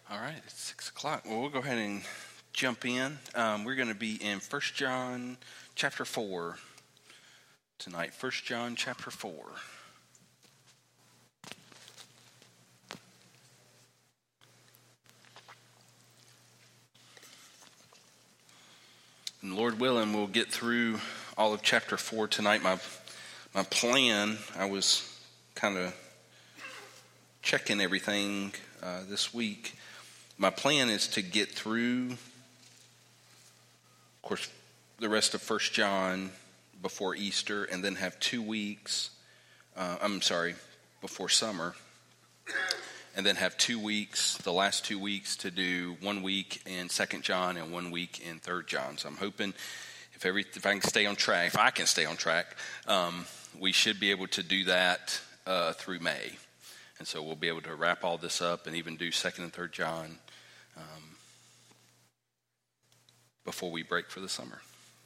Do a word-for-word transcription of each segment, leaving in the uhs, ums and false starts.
All right, it's six o'clock. Well, we'll go ahead and jump in. Um, we're going to be in First John chapter four tonight. First John chapter four. And Lord willing, we'll get through all of chapter four tonight. My my plan, I was kind of checking everything uh, this week. My plan is to get through, of course, the rest of First John before Easter, and then have two weeks, uh, I'm sorry, before summer, and then have two weeks, the last two weeks, to do one week in Second John and one week in Third John. So I'm hoping if every if I can stay on track, if I can stay on track, um, we should be able to do that uh, through May. And so we'll be able to wrap all this up and even do Second and Third John um, before we break for the summer.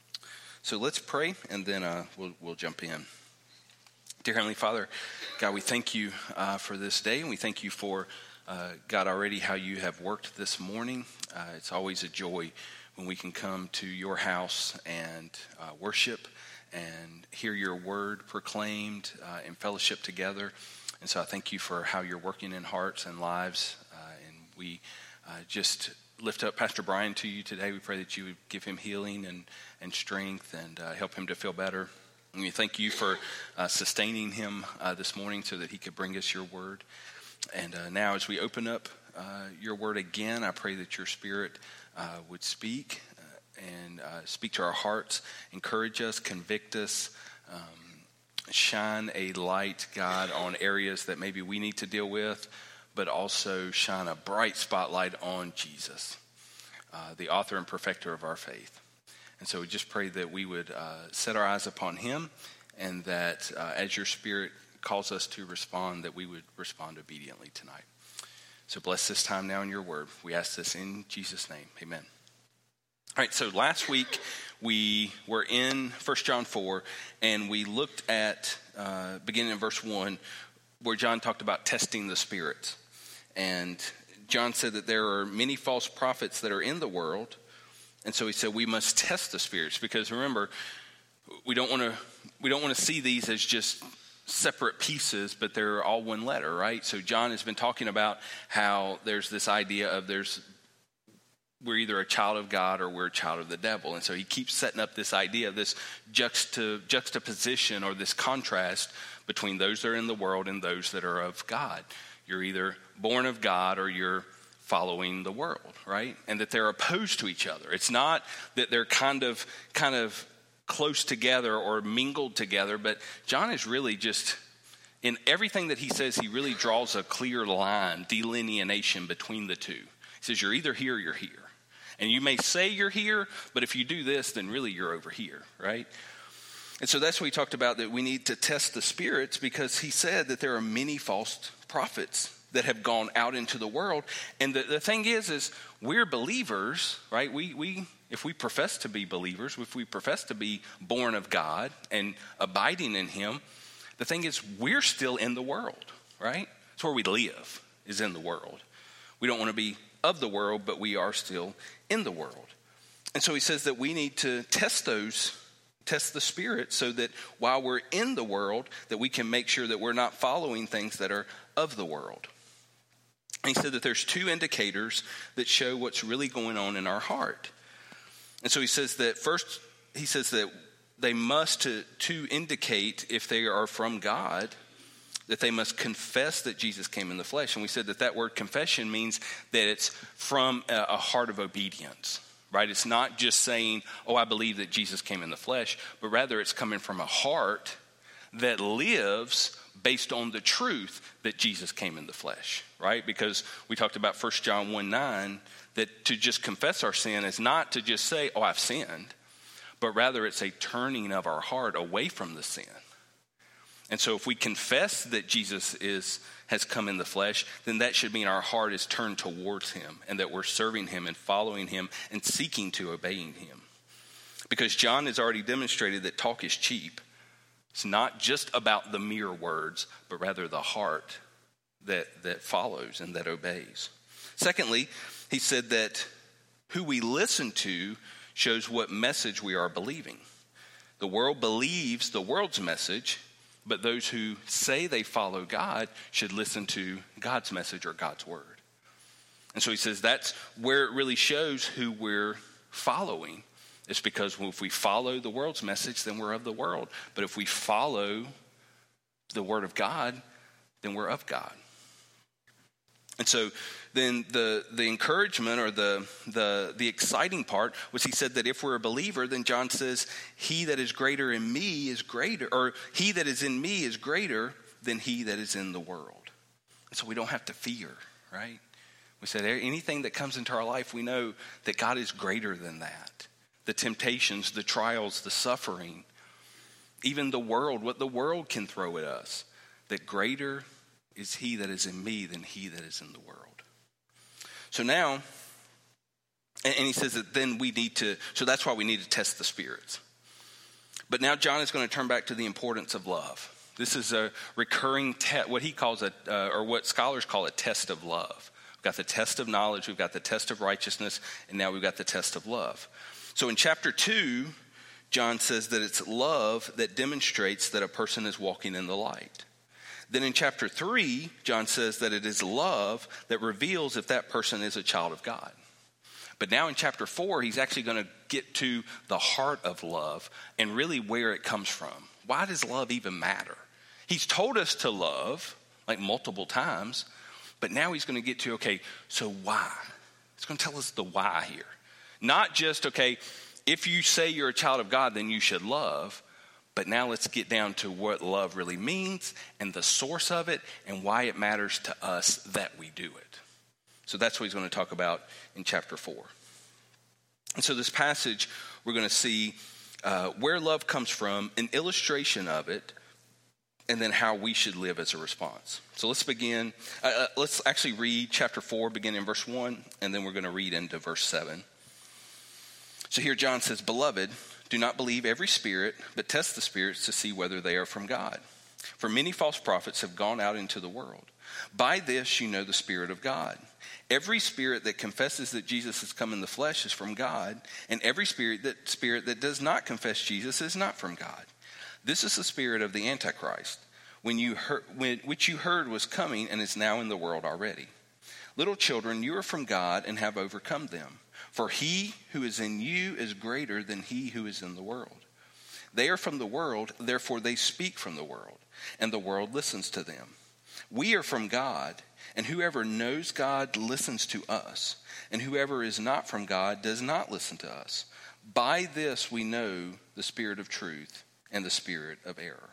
So let's pray, and then uh, we'll we'll jump in. Dear Heavenly Father, God, we thank you uh, for this day, and we thank you for, uh, God, already how you have worked this morning. Uh, it's always a joy when we can come to your house and uh, worship and hear your word proclaimed uh, in fellowship together. And so I thank you for how you're working in hearts and lives. Uh, and we uh, just lift up Pastor Brian to you today. We pray that you would give him healing and, and strength and uh, help him to feel better. And we thank you for uh, sustaining him uh, this morning so that he could bring us your word. And uh, now as we open up uh, your word again, I pray that your spirit uh, would speak uh, and uh, speak to our hearts, encourage us, convict us, um, shine a light, God, on areas that maybe we need to deal with, but also shine a bright spotlight on Jesus, uh, the author and perfecter of our faith. And so we just pray that we would uh, set our eyes upon him, and that uh, as your spirit calls us to respond, that we would respond obediently tonight. So bless this time now in your word. We ask this in Jesus' name. Amen. All right, so last week we were in First John four, and we looked at, uh, beginning in verse one, where John talked about testing the spirits. And John said that there are many false prophets that are in the world. And so he said we must test the spirits, because remember, we don't want to we don't want to see these as just separate pieces, but they're all one letter, right? So John has been talking about how there's this idea of there's we're either a child of God or we're a child of the devil. And so he keeps setting up this idea, this juxta, juxtaposition or this contrast between those that are in the world and those that are of God. You're either born of God or you're following the world, right? And that they're opposed to each other. It's not that they're kind of kind of close together or mingled together, but John is really just, in everything that he says, he really draws a clear line, delineation between the two. He says, you're either here or you're here. And you may say you're here, but if you do this, then really you're over here, right? And so that's what he talked about, that we need to test the spirits, because he said that there are many false prophets that have gone out into the world. And the, the thing is, is we're believers, right? We, we, if we profess to be believers, if we profess to be born of God and abiding in him, the thing is we're still in the world, right? It's where we live, is in the world. We don't want to be of the world, but we are still in the world. And so he says that we need to test those, test the spirit, so that while we're in the world, that we can make sure that we're not following things that are of the world. And he said that there's two indicators that show what's really going on in our heart. And so he says that first, he says that they must, to, to indicate if they are from God, that they must confess that Jesus came in the flesh. And we said that that word confession means that it's from a, a heart of obedience, right? It's not just saying, oh, I believe that Jesus came in the flesh, but rather it's coming from a heart that lives based on the truth that Jesus came in the flesh, right? Because we talked about First John one nine, that to just confess our sin is not to just say, oh, I've sinned, but rather it's a turning of our heart away from the sin. And so if we confess that Jesus is has come in the flesh, then that should mean our heart is turned towards him, and that we're serving him and following him and seeking to obeying him. Because John has already demonstrated that talk is cheap. It's not just about the mere words, but rather the heart that, that follows and that obeys. Secondly, he said that who we listen to shows what message we are believing. The world believes the world's message, but those who say they follow God should listen to God's message or God's word. And so he says that's where it really shows who we're following. It's because if we follow the world's message, then we're of the world. But if we follow the word of God, then we're of God. And so then the the encouragement or the the the exciting part was he said that if we're a believer, then John says, he that is greater in me is greater, or he that is in me is greater than he that is in the world. And so we don't have to fear, right? We said anything that comes into our life, we know that God is greater than that. The temptations, the trials, the suffering, even the world, what the world can throw at us, that greater is he that is in me than he that is in the world. So now, and he says that then we need to, so that's why we need to test the spirits. But now John is going to turn back to the importance of love. This is a recurring, te- what he calls a, uh, or what scholars call a test of love. We've got the test of knowledge, we've got the test of righteousness, and now we've got the test of love. So in chapter two, John says that it's love that demonstrates that a person is walking in the light. Then in chapter three, John says that it is love that reveals if that person is a child of God. But now in chapter four, he's actually going to get to the heart of love and really where it comes from. Why does love even matter? He's told us to love like multiple times, but now he's going to get to, okay, so why? He's going to tell us the why here. Not just, okay, if you say you're a child of God, then you should love. But now let's get down to what love really means and the source of it and why it matters to us that we do it. So that's what he's going to talk about in chapter four. And so this passage, we're going to see uh, where love comes from, an illustration of it, and then how we should live as a response. So let's begin. Uh, let's actually read chapter four, begin in verse one, and then we're going to read into verse seven. So here John says, "Beloved, do not believe every spirit, but test the spirits to see whether they are from God. For many false prophets have gone out into the world. By this you know the Spirit of God. Every spirit that confesses that Jesus has come in the flesh is from God, and every spirit that, spirit that does not confess Jesus is not from God. This is the spirit of the Antichrist, when you heard, when, which you heard was coming and is now in the world already. Little children, you are from God and have overcome them. For he who is in you is greater than he who is in the world. They are from the world, therefore they speak from the world, and the world listens to them. We are from God, and whoever knows God listens to us, and whoever is not from God does not listen to us. By this we know the spirit of truth and the spirit of error."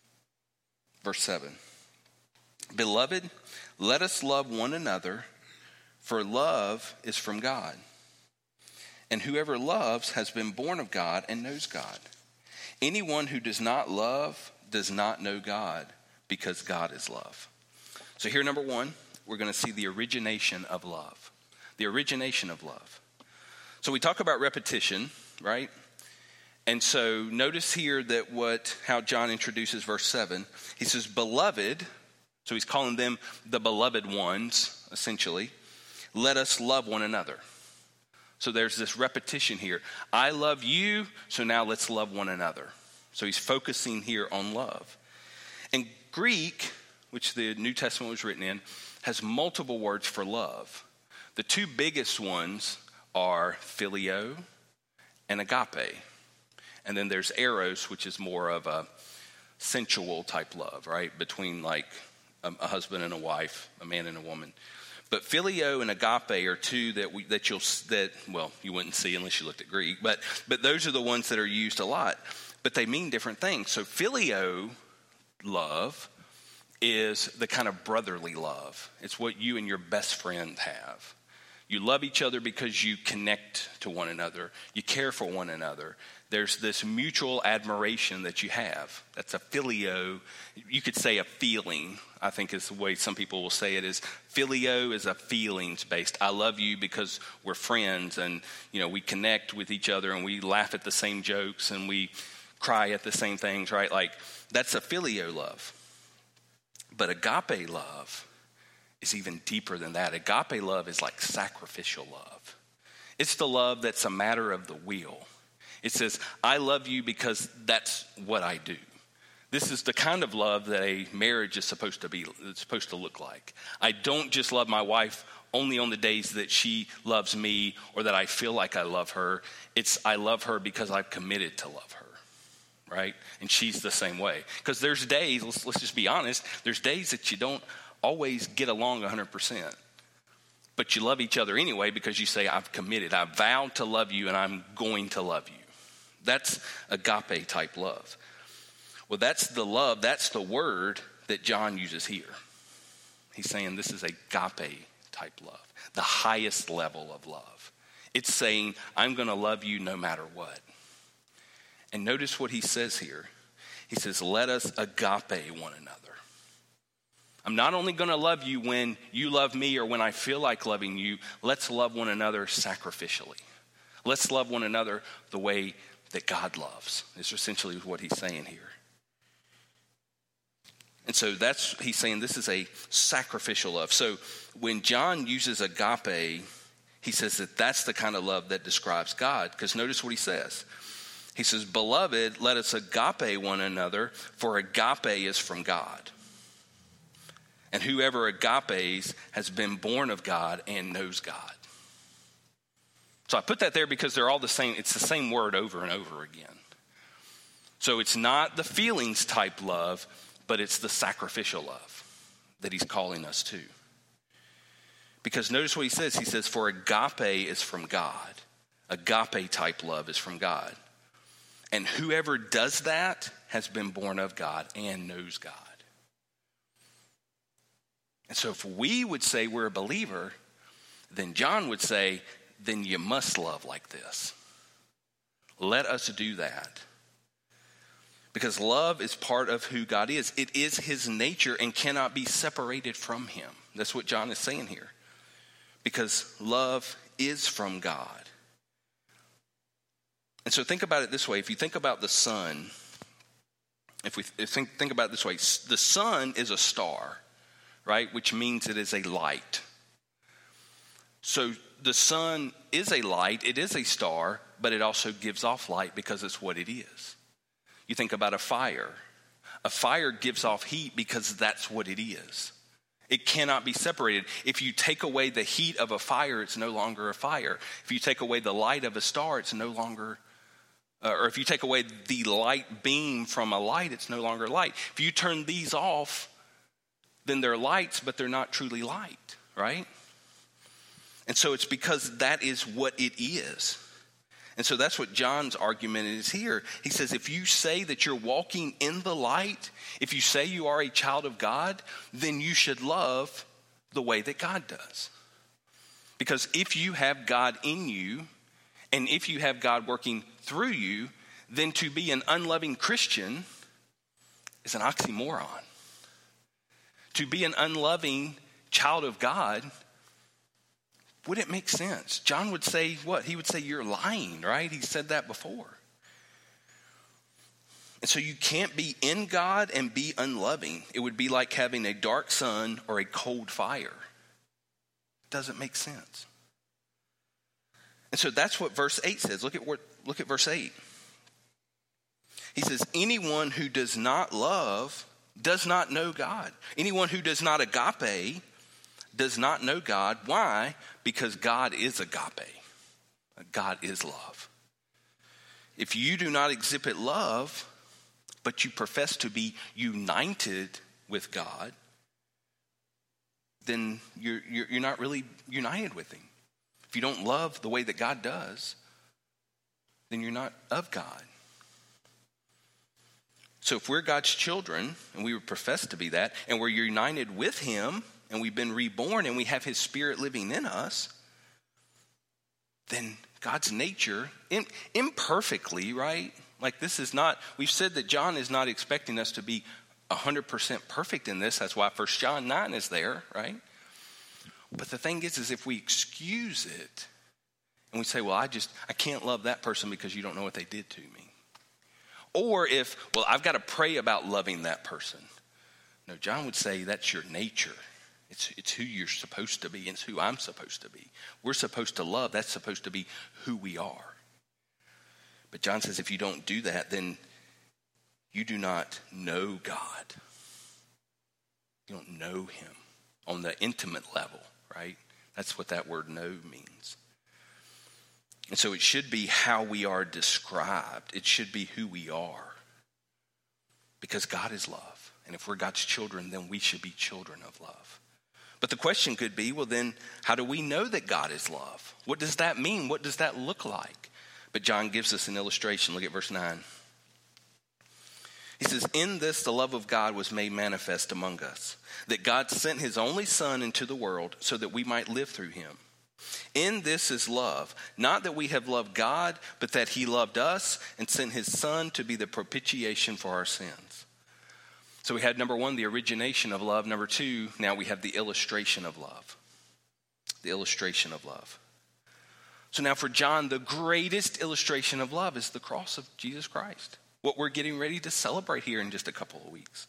Verse seven. "Beloved, let us love one another, for love is from God. And whoever loves has been born of God and knows God. Anyone who does not love does not know God, because God is love." So here, number one, we're going to see the origination of love. The origination of love. So we talk about repetition, right? And so notice here that what how John introduces verse seven. He says, "Beloved," so he's calling them the beloved ones, essentially. "Let us love one another." So there's this repetition here. I love you, so now let's love one another. So he's focusing here on love. And Greek, which the New Testament was written in, has multiple words for love. The two biggest ones are phileo and agape. And then there's eros, which is more of a sensual type love, right? Between like a, a husband and a wife, a man and a woman. But phileo and agape are two that we, that you'll that well you wouldn't see unless you looked at Greek, but but those are the ones that are used a lot. But they mean different things. So phileo love is the kind of brotherly love. It's what you and your best friend have. You love each other because you connect to one another. You care for one another. There's this mutual admiration that you have. That's a phileo. You could say a feeling, I think is the way some people will say it, is phileo is a feelings-based. I love you because we're friends and, you know, we connect with each other and we laugh at the same jokes and we cry at the same things, right? Like, that's a phileo love. But agape love is even deeper than that. Agape love is like sacrificial love. It's the love that's a matter of the will. It says, I love you because that's what I do. This is the kind of love that a marriage is supposed to be, it's supposed to look like. I don't just love my wife only on the days that she loves me or that I feel like I love her. It's I love her because I've committed to love her, right? And she's the same way. Because there's days, let's, let's just be honest, there's days that you don't always get along one hundred percent. But you love each other anyway because you say, I've committed. I vowed to love you and I'm going to love you. That's agape type love. Well, that's the love, that's the word that John uses here. He's saying this is agape type love, the highest level of love. It's saying, I'm going to love you no matter what. And notice what he says here. He says, let us agape one another. I'm not only going to love you when you love me or when I feel like loving you. Let's love one another sacrificially. Let's love one another the way that God loves. Is essentially what he's saying here. And so that's, he's saying this is a sacrificial love. So when John uses agape, he says that that's the kind of love that describes God. Because notice what he says. He says, beloved, let us agape one another, for agape is from God. And whoever agapes has been born of God and knows God. So I put that there because they're all the same. It's the same word over and over again. So it's not the feelings type love, but it's the sacrificial love that he's calling us to. Because notice what he says. He says, for agape is from God. Agape type love is from God. And whoever does that has been born of God and knows God. And so if we would say we're a believer, then John would say, then you must love like this. Let us do that. Because love is part of who God is. It is his nature and cannot be separated from him. That's what John is saying here. Because love is from God. And so think about it this way. If you think about the sun, if we think, think about it this way, the sun is a star, right? Which means it is a light. So the sun is a light, it is a star, but it also gives off light because it's what it is. You think about a fire. A fire gives off heat because that's what it is. It cannot be separated. If you take away the heat of a fire, it's no longer a fire. If you take away the light of a star, it's no longer, uh, or if you take away the light beam from a light, it's no longer light. If you turn these off, then they're lights, but they're not truly light, right? And so it's because that is what it is. And so that's what John's argument is here. He says, if you say that you're walking in the light, if you say you are a child of God, then you should love the way that God does. Because if you have God in you, and if you have God working through you, then to be an unloving Christian is an oxymoron. To be an unloving child of God, would it make sense? John would say what? He would say you're lying, right? He said that before. And so you can't be in God and be unloving. It would be like having a dark sun or a cold fire. It doesn't make sense. And so that's what verse eight says. Look at what, look at verse eight. He says, anyone who does not love does not know God. Anyone who does not agape does not know God. Why? Because God is agape. God is love. If you do not exhibit love, but you profess to be united with God, then you're, you're, you're not really united with him. If you don't love the way that God does, then you're not of God. So if we're God's children, and we would profess to be that, and we're united with him, and we've been reborn, and we have his spirit living in us, then God's nature, imperfectly, right? Like this is not, we've said that John is not expecting us to be one hundred percent perfect in this. That's why First John nine is there, right? But the thing is, is if we excuse it, and we say, well, I just, I can't love that person because you don't know what they did to me. Or if, well, I've got to pray about loving that person. No, John would say that's your nature. It's, it's who you're supposed to be. It's who I'm supposed to be. We're supposed to love. That's supposed to be who we are. But John says if you don't do that, then you do not know God. You don't know him on the intimate level, right? That's what that word know means. And so it should be how we are described. It should be who we are. Because God is love. And if we're God's children, then we should be children of love. But the question could be, well then, how do we know that God is love? What does that mean? What does that look like? But John gives us an illustration. Look at verse nine. He says, in this the love of God was made manifest among us, that God sent his only Son into the world so that we might live through him. In this is love, not that we have loved God, but that he loved us and sent his Son to be the propitiation for our sins. So we had number one, the origination of love. Number two, now we have the illustration of love. The illustration of love. So now for John, the greatest illustration of love is the cross of Jesus Christ. What we're getting ready to celebrate here in just a couple of weeks.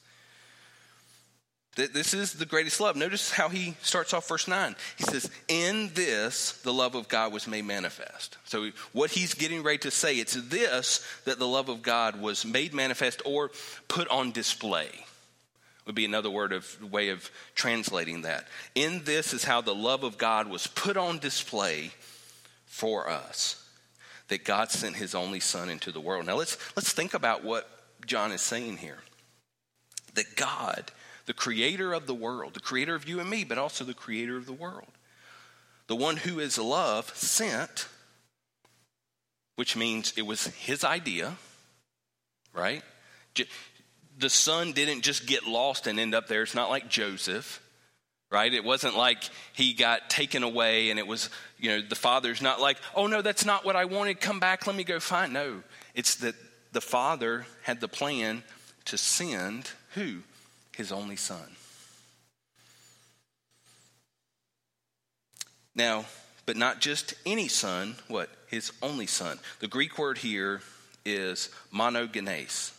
This is the greatest love. Notice how he starts off verse nine. He says, in this, the love of God was made manifest. So what he's getting ready to say, it's this that the love of God was made manifest or put on display. Would be another word of way of translating that. In this is how the love of God was put on display for us. That God sent his only Son into the world. Now let's let's think about what John is saying here. That God, the creator of the world, the creator of you and me, but also the creator of the world, the one who is love, sent, which means it was his idea, right? The Son didn't just get lost and end up there. It's not like Joseph. Right? It wasn't like he got taken away and it was, you know, the Father's not like, oh no, that's not what I wanted. Come back, let me go find. No, it's that the Father had the plan to send who? His only Son. Now, but not just any son, what? His only Son. The Greek word here is monogenes.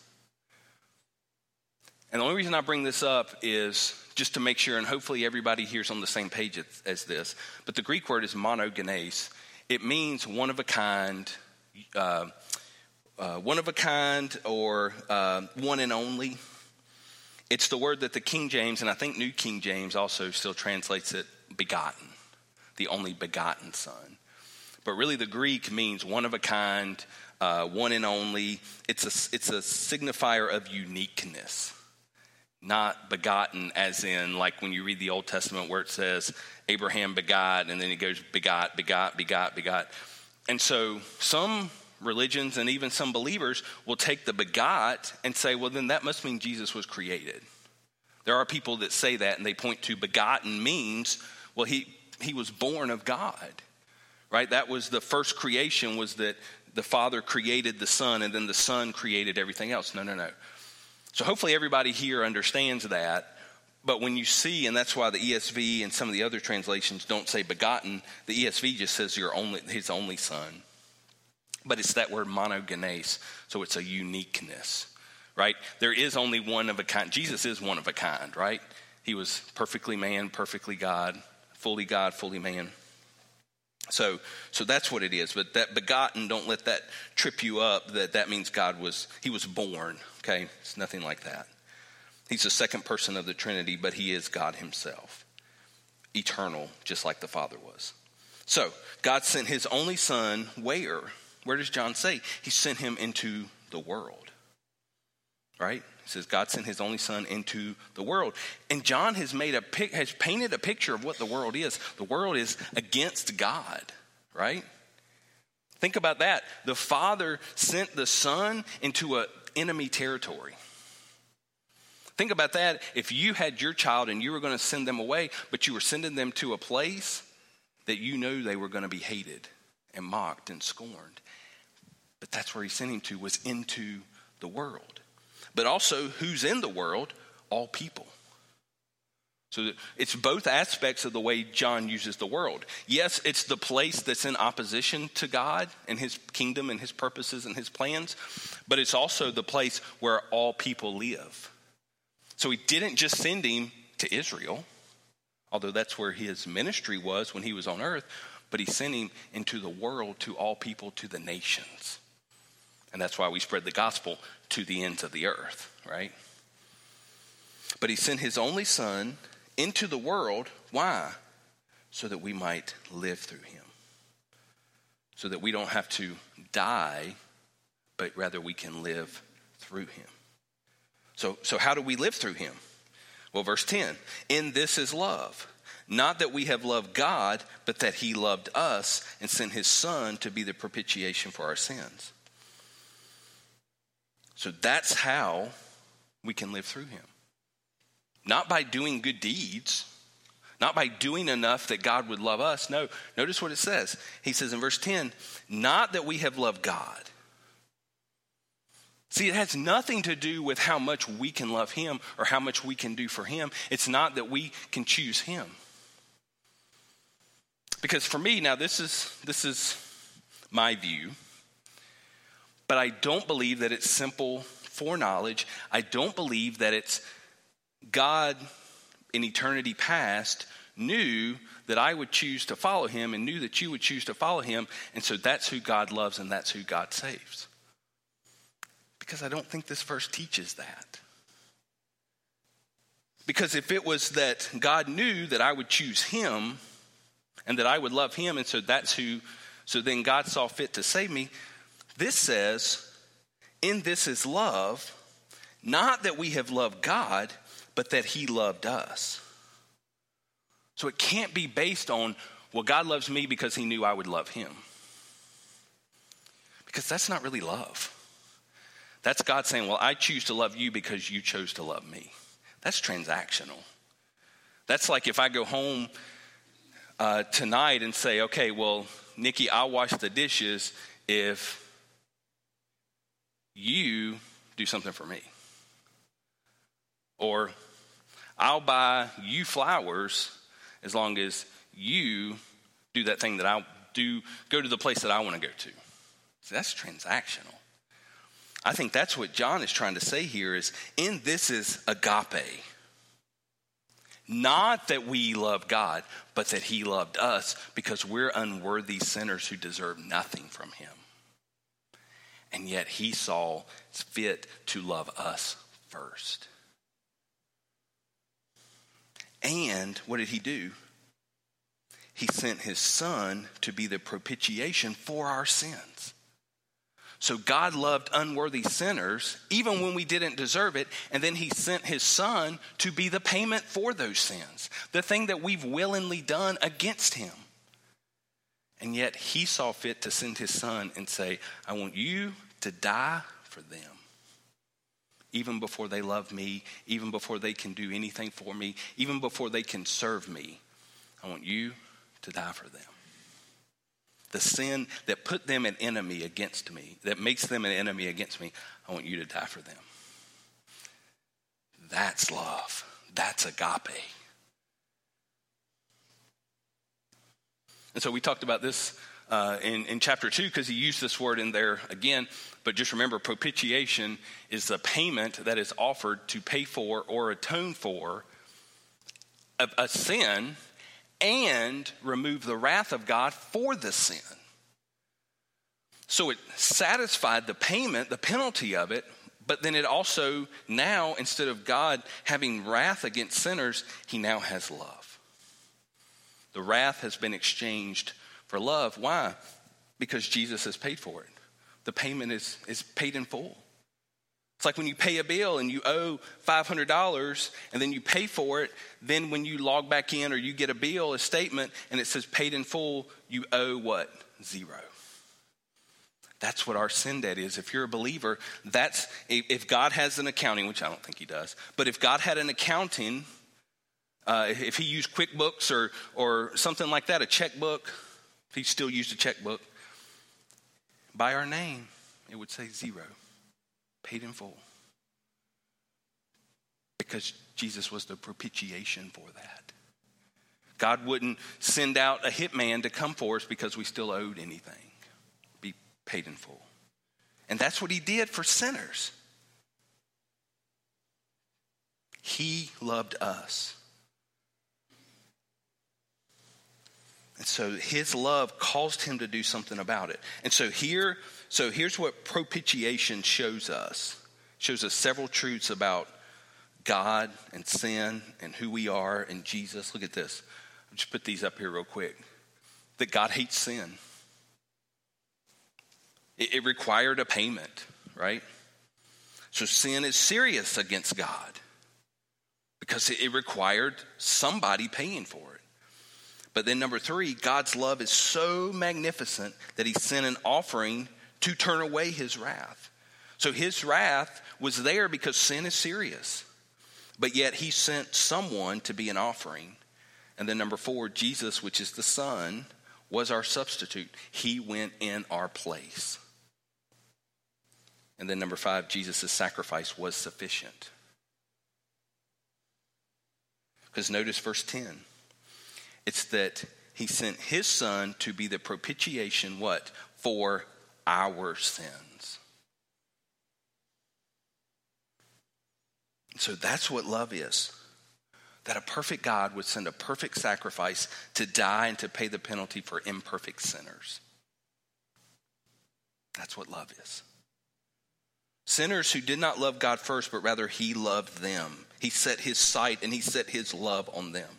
And the only reason I bring this up is just to make sure, and hopefully everybody here's on the same page as, as this, but the Greek word is monogenes. It means one of a kind, uh, uh, one of a kind or uh, one and only. It's the word that the King James, and I think New King James also still translates it begotten, the only begotten Son. But really the Greek means one of a kind, uh, one and only. It's a, it's a signifier of uniqueness. Not begotten as in like when you read the Old Testament where it says Abraham begot and then it goes begot, begot, begot, begot. And so some religions and even some believers will take the begot and say, well, then that must mean Jesus was created. There are people that say that and they point to begotten means, well, he, he was born of God, right? That was the first creation was that the Father created the Son and then the Son created everything else. No, no, no. So hopefully everybody here understands that, but when you see, and that's why the E S V and some of the other translations don't say begotten, the E S V just says your only, his only Son. But it's that word monogenes, so it's a uniqueness, right? There is only one of a kind. Jesus is one of a kind, right? He was perfectly man, perfectly God, fully God, fully man. So so that's what it is. But that begotten, don't let that trip you up that that means God was, he was born. Okay, it's nothing like that. He's the second person of the Trinity, but he is God himself. Eternal, just like the Father was. So, God sent his only Son where? Where does John say? He sent him into the world. Right? He says God sent his only Son into the world. And John has made a has painted a picture of what the world is. The world is against God, right? Think about that. The Father sent the Son into an enemy territory. Think about that. If you had your child and you were going to send them away, but you were sending them to a place that you knew they were going to be hated and mocked and scorned. But that's where he sent him to, was into the world. But also, who's in the world? All people. So it's both aspects of the way John uses the world. Yes, it's the place that's in opposition to God and his kingdom and his purposes and his plans, but it's also the place where all people live. So he didn't just send him to Israel, although that's where his ministry was when he was on earth, but he sent him into the world to all people, to the nations. And that's why we spread the gospel to the ends of the earth, right? But he sent his only son into the world. Why? So that we might live through him. So that we don't have to die, but rather we can live through him. So, so how do we live through him? Well, verse ten, in this is love. Not that we have loved God, but that he loved us and sent his son to be the propitiation for our sins. So that's how we can live through him. Not by doing good deeds, not by doing enough that God would love us. No, notice what it says. He says in verse ten, not that we have loved God. See, it has nothing to do with how much we can love him or how much we can do for him. It's not that we can choose him. Because for me, now this is this is my view, but I don't believe that it's simple foreknowledge. I don't believe that it's God in eternity past knew that I would choose to follow him and knew that you would choose to follow him, and so that's who God loves and that's who God saves. Because I don't think this verse teaches that. Because if it was that God knew that I would choose him and that I would love him, and so that's who, so then God saw fit to save me. This says, in this is love, not that we have loved God, but that he loved us. So it can't be based on, well, God loves me because he knew I would love him. Because that's not really love. That's God saying, well, I choose to love you because you chose to love me. That's transactional. That's like if I go home uh, tonight and say, okay, well, Nikki, I'll wash the dishes if you do something for me. Or I'll buy you flowers as long as you do that thing that I do, go to the place that I want to go to. So that's transactional. I think that's what John is trying to say here is, in this is agape. Not that we love God, but that he loved us because we're unworthy sinners who deserve nothing from him. And yet he saw fit to love us first. And what did he do? He sent his son to be the propitiation for our sins. So God loved unworthy sinners, even when we didn't deserve it, and then he sent his son to be the payment for those sins, the thing that we've willingly done against him. And yet he saw fit to send his son and say, I want you to die for them. Even before they love me, even before they can do anything for me, even before they can serve me, I want you to die for them. The sin that put them an enemy against me, that makes them an enemy against me, I want you to die for them. That's love. That's agape. And so we talked about this uh, in, in chapter two because he used this word in there again. But just remember, propitiation is the payment that is offered to pay for or atone for a, a sin and remove the wrath of God for the sin. So it satisfied the payment, the penalty of it, but then it also now, instead of God having wrath against sinners, he now has love. The wrath has been exchanged for love. Why? Because Jesus has paid for it. The payment is, is paid in full. It's like when you pay a bill and you owe five hundred dollars and then you pay for it. Then when you log back in or you get a bill, a statement, and it says paid in full, you owe what? Zero. That's what our sin debt is. If you're a believer, that's, if God has an accounting, which I don't think he does, but if God had an accounting, uh, if he used QuickBooks or, or something like that, a checkbook, if he still used a checkbook, by our name, it would say zero. Paid in full. Because Jesus was the propitiation for that. God wouldn't send out a hitman to come for us because we still owed anything. Be paid in full. And that's what he did for sinners. He loved us. And so his love caused him to do something about it. And so here, so here's what propitiation shows us. It shows us several truths about God and sin and who we are and Jesus. Look at this. I'll just put these up here real quick. That God hates sin. It, it required a payment, right? So sin is serious against God because it, it required somebody paying for it. But then number three, God's love is so magnificent that he sent an offering to turn away his wrath. So his wrath was there because sin is serious. But yet he sent someone to be an offering. And then number four, Jesus, which is the Son, was our substitute. He went in our place. And then number five, Jesus' sacrifice was sufficient. Because notice verse ten. It's that he sent his Son to be the propitiation, what? For our sins. So that's what love is. That a perfect God would send a perfect sacrifice to die and to pay the penalty for imperfect sinners. That's what love is. Sinners who did not love God first, but rather he loved them. He set his sight and he set his love on them.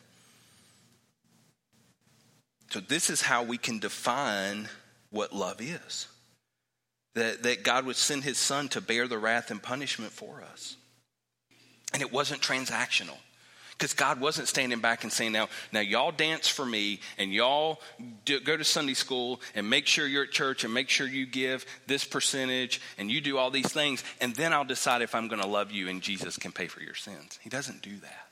So this is how we can define what love is. That, that God would send his Son to bear the wrath and punishment for us. And it wasn't transactional. Because God wasn't standing back and saying, now, now y'all dance for me and y'all do, go to Sunday school and make sure you're at church and make sure you give this percentage and you do all these things. And then I'll decide if I'm going to love you and Jesus can pay for your sins. He doesn't do that.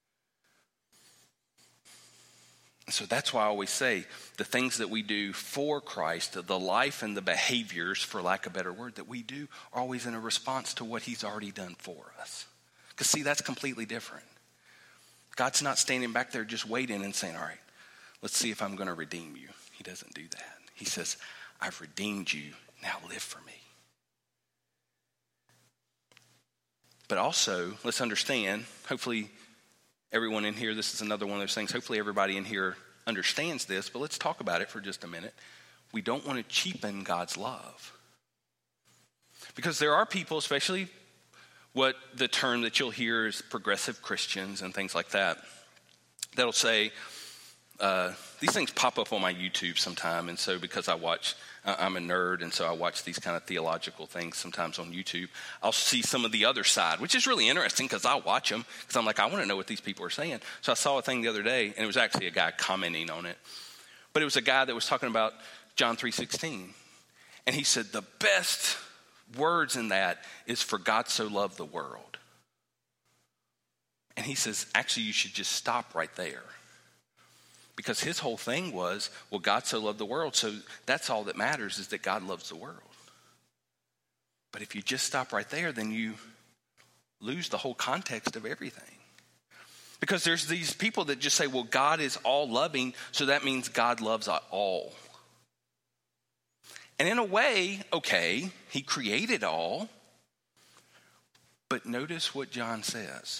So that's why I always say the things that we do for Christ, the life and the behaviors, for lack of a better word, that we do are always in a response to what he's already done for us. Because see, that's completely different. God's not standing back there just waiting and saying, all right, let's see if I'm going to redeem you. He doesn't do that. He says, I've redeemed you, now live for me. But also, let's understand, hopefully everyone in here, this is another one of those things, hopefully everybody in here understands this, but let's talk about it for just a minute. We don't want to cheapen God's love. Because there are people, especially what the term that you'll hear is progressive Christians and things like that, that'll say, uh, these things pop up on my YouTube sometime, and so because I watch, I'm a nerd, and so I watch these kind of theological things sometimes on YouTube, I'll see some of the other side, which is really interesting because I'll watch them, because I'm like, I want to know what these people are saying. So I saw a thing the other day, and it was actually a guy commenting on it, but it was a guy that was talking about John three sixteen, and he said the best words in that is for God so loved the world. And he says, actually, you should just stop right there. Because his whole thing was, well, God so loved the world, so that's all that matters is that God loves the world. But if you just stop right there, then you lose the whole context of everything. Because there's these people that just say, well, God is all loving, so that means God loves all. And in a way, okay, he created all. But notice what John says.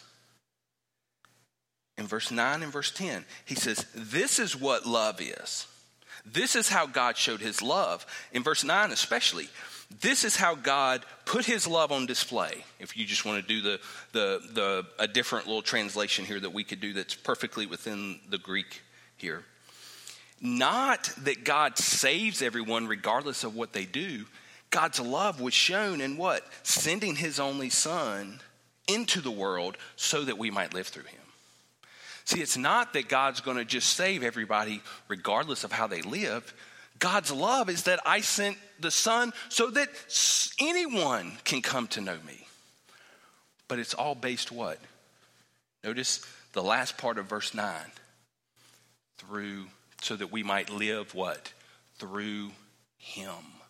In verse nine and verse ten, he says, this is what love is. This is how God showed his love. In verse nine especially, this is how God put his love on display. If you just want to do the, the, the a different little translation here that we could do that's perfectly within the Greek here. Not that God saves everyone regardless of what they do. God's love was shown in what? Sending his only Son into the world so that we might live through him. See, it's not that God's going to just save everybody regardless of how they live. God's love is that I sent the Son so that anyone can come to know me. But it's all based what? Notice the last part of verse nine. Through So that we might live what? Through him.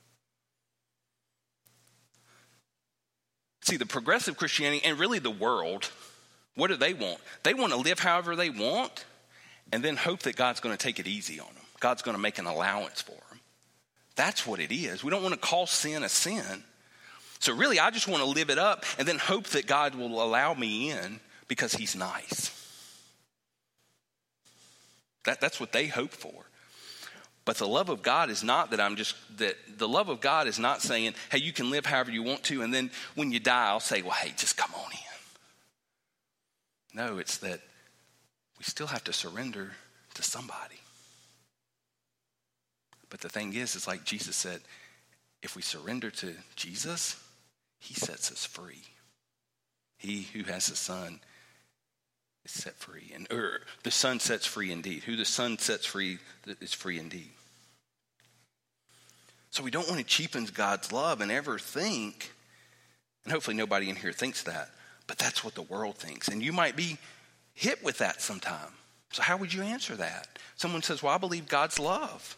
See, the progressive Christianity and really the world, what do they want? They want to live however they want and then hope that God's going to take it easy on them. God's going to make an allowance for them. That's what it is. We don't want to call sin a sin. So really, I just want to live it up and then hope that God will allow me in because he's nice. That, that's what they hope for. But the love of God is not that I'm just, that the love of God is not saying, hey, you can live however you want to, and then when you die, I'll say, well, hey, just come on in. No, it's that we still have to surrender to somebody. But the thing is, it's like Jesus said, if we surrender to Jesus, he sets us free. He who has the Son is set free. And or the Son sets free indeed. Who the Son sets free is free indeed. So we don't want to cheapen God's love and ever think, and hopefully nobody in here thinks that, but that's what the world thinks. And you might be hit with that sometime. So how would you answer that? Someone says, well, I believe God's love.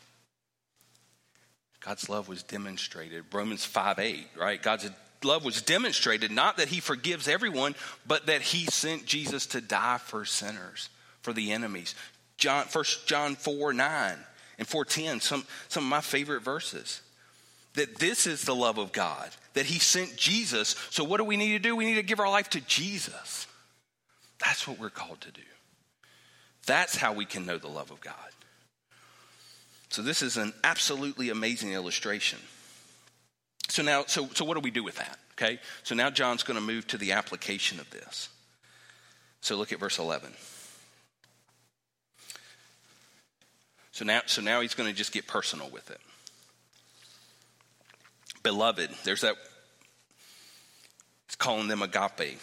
God's love was demonstrated. Romans five eight, right? God's love was demonstrated, not that he forgives everyone, but that he sent Jesus to die for sinners, for the enemies. John, First John four nine and four ten, some, some of my favorite verses. That this is the love of God, that he sent Jesus. So what do we need to do? We need to give our life to Jesus. That's what we're called to do. That's how we can know the love of God. So this is an absolutely amazing illustration. So now, so, so what do we do with that? Okay, so now John's going to move to the application of this. So look at verse eleven. So now, so now he's going to just get personal with it. Beloved, there's that, he's calling them agape.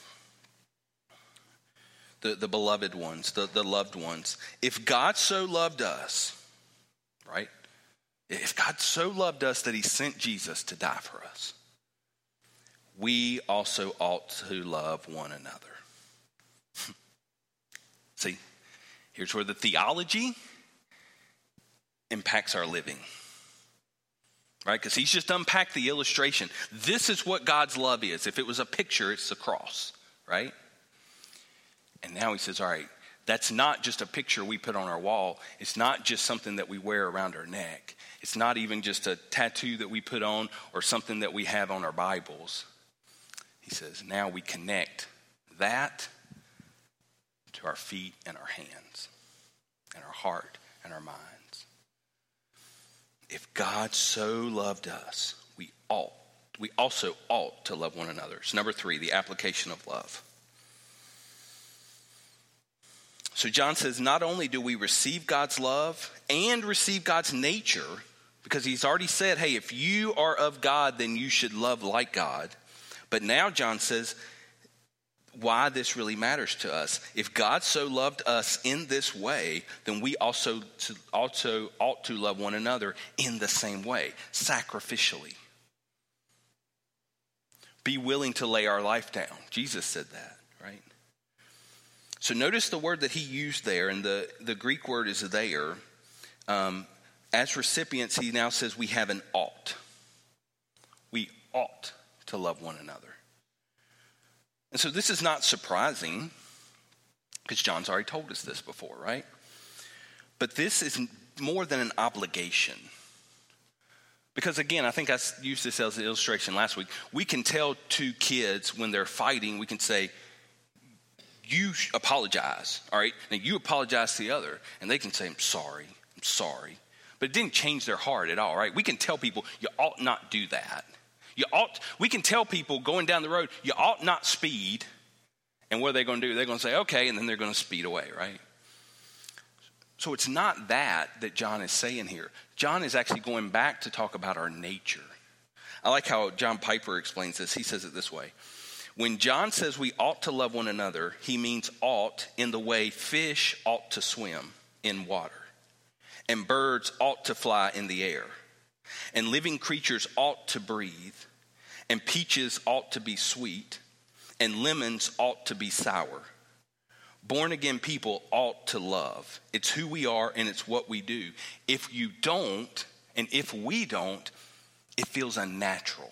The, the beloved ones, the, the loved ones. If God so loved us, right? If God so loved us that he sent Jesus to die for us, we also ought to love one another. See, here's where the theology impacts our living. Right? Because he's just unpacked the illustration. This is what God's love is. If it was a picture, it's the cross, right? And now he says, all right, that's not just a picture we put on our wall. It's not just something that we wear around our neck. It's not even just a tattoo that we put on or something that we have on our Bibles. He says, now we connect that to our feet and our hands and our heart and our minds. If God so loved us, we ought, we also ought to love one another. So number three, the application of love. So John says, not only do we receive God's love and receive God's nature, because he's already said, hey, if you are of God, then you should love like God. But now John says, why this really matters to us. If God so loved us in this way, then we also, also ought to love one another in the same way, sacrificially. Be willing to lay our life down. Jesus said that, right? So notice the word that he used there, and the, the Greek word is there. Um, as recipients, he now says we have an ought. We ought to love one another. And so this is not surprising, because John's already told us this before, right? But this is more than an obligation. Because again, I think I used this as an illustration last week. We can tell two kids when they're fighting, we can say, you apologize, all right? Now you apologize to the other, and they can say, I'm sorry, I'm sorry. But it didn't change their heart at all, right? We can tell people, you ought not do that. You ought, we can tell people going down the road, you ought not speed. And what are they going to do? They're going to say, okay, and then they're going to speed away, right? So it's not that that John is saying here. John is actually going back to talk about our nature. I like how John Piper explains this. He says it this way. When John says we ought to love one another, he means ought in the way fish ought to swim in water, and birds ought to fly in the air, and living creatures ought to breathe, and peaches ought to be sweet, and lemons ought to be sour. Born again people ought to love. It's who we are and it's what we do. If you don't, and if we don't, it feels unnatural.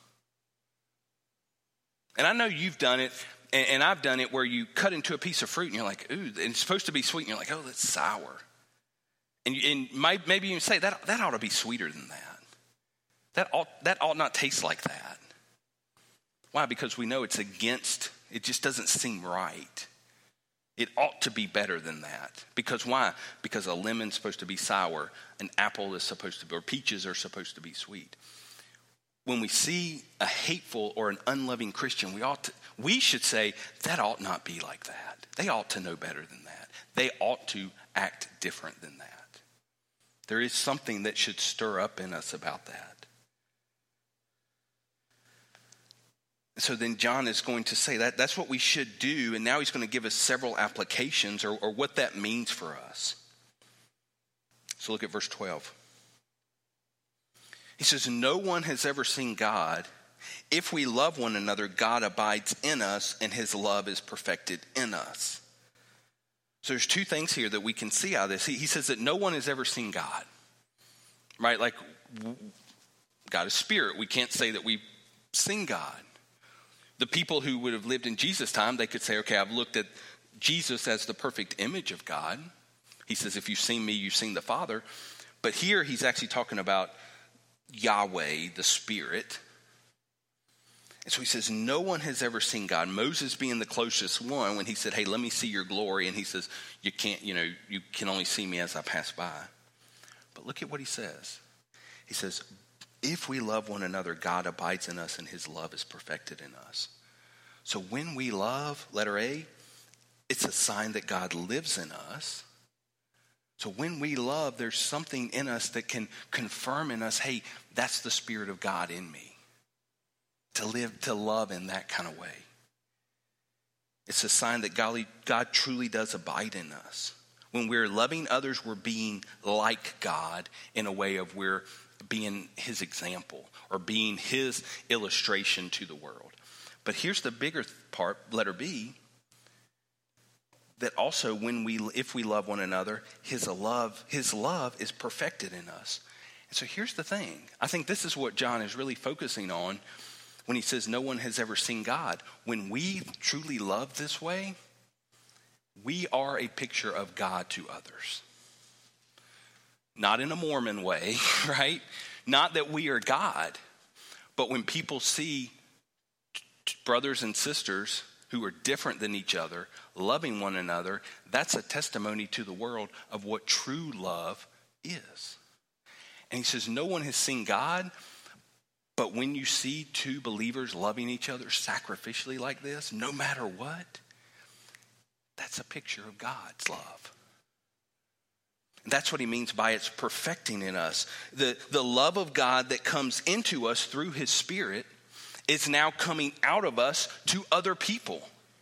And I know you've done it, and, and I've done it, where you cut into a piece of fruit and you're like, ooh, and it's supposed to be sweet, and you're like, oh, that's sour. And, you, and maybe you say, that, that ought to be sweeter than that. That ought, that ought not taste like that. Why? Because we know it's against, it just doesn't seem right. It ought to be better than that. Because why? Because a lemon's supposed to be sour, an apple is supposed to be, or peaches are supposed to be sweet. When we see a hateful or an unloving Christian, we ought to, we should say, that ought not be like that. They ought to know better than that. They ought to act different than that. There is something that should stir up in us about that. So then John is going to say that that's what we should do. And now he's going to give us several applications or, or what that means for us. So look at verse twelve. He says, no one has ever seen God. If we love one another, God abides in us and his love is perfected in us. So there's two things here that we can see out of this. He, he says that no one has ever seen God, right? Like God is spirit. We can't say that we've seen God. The people who would have lived in Jesus' time, they could say, okay, I've looked at Jesus as the perfect image of God. He says, if you've seen me, you've seen the Father. But here he's actually talking about Yahweh, the Spirit. And so he says, no one has ever seen God. Moses being the closest one when he said, hey, let me see your glory. And he says, you can't, you know, you can only see me as I pass by. But look at what he says. He says, if we love one another, God abides in us and his love is perfected in us. So when we love, letter A, it's a sign that God lives in us. So when we love, there's something in us that can confirm in us, hey, that's the Spirit of God in me. To live, to love in that kind of way. It's a sign that God, God truly does abide in us. When we're loving others, we're being like God in a way of we're being his example or being his illustration to the world. But here's the bigger part, letter B, that also when we, if we love one another, his love, his love is perfected in us. And so here's the thing. I think this is what John is really focusing on when he says no one has ever seen God. When we truly love this way, we are a picture of God to others. Not in a Mormon way, right? Not that we are God, but when people see t- brothers and sisters who are different than each other, loving one another, that's a testimony to the world of what true love is. And he says, no one has seen God, but when you see two believers loving each other sacrificially like this, no matter what, that's a picture of God's love. That's what he means by it's perfecting in us. The, the love of God that comes into us through his Spirit is now coming out of us to other people.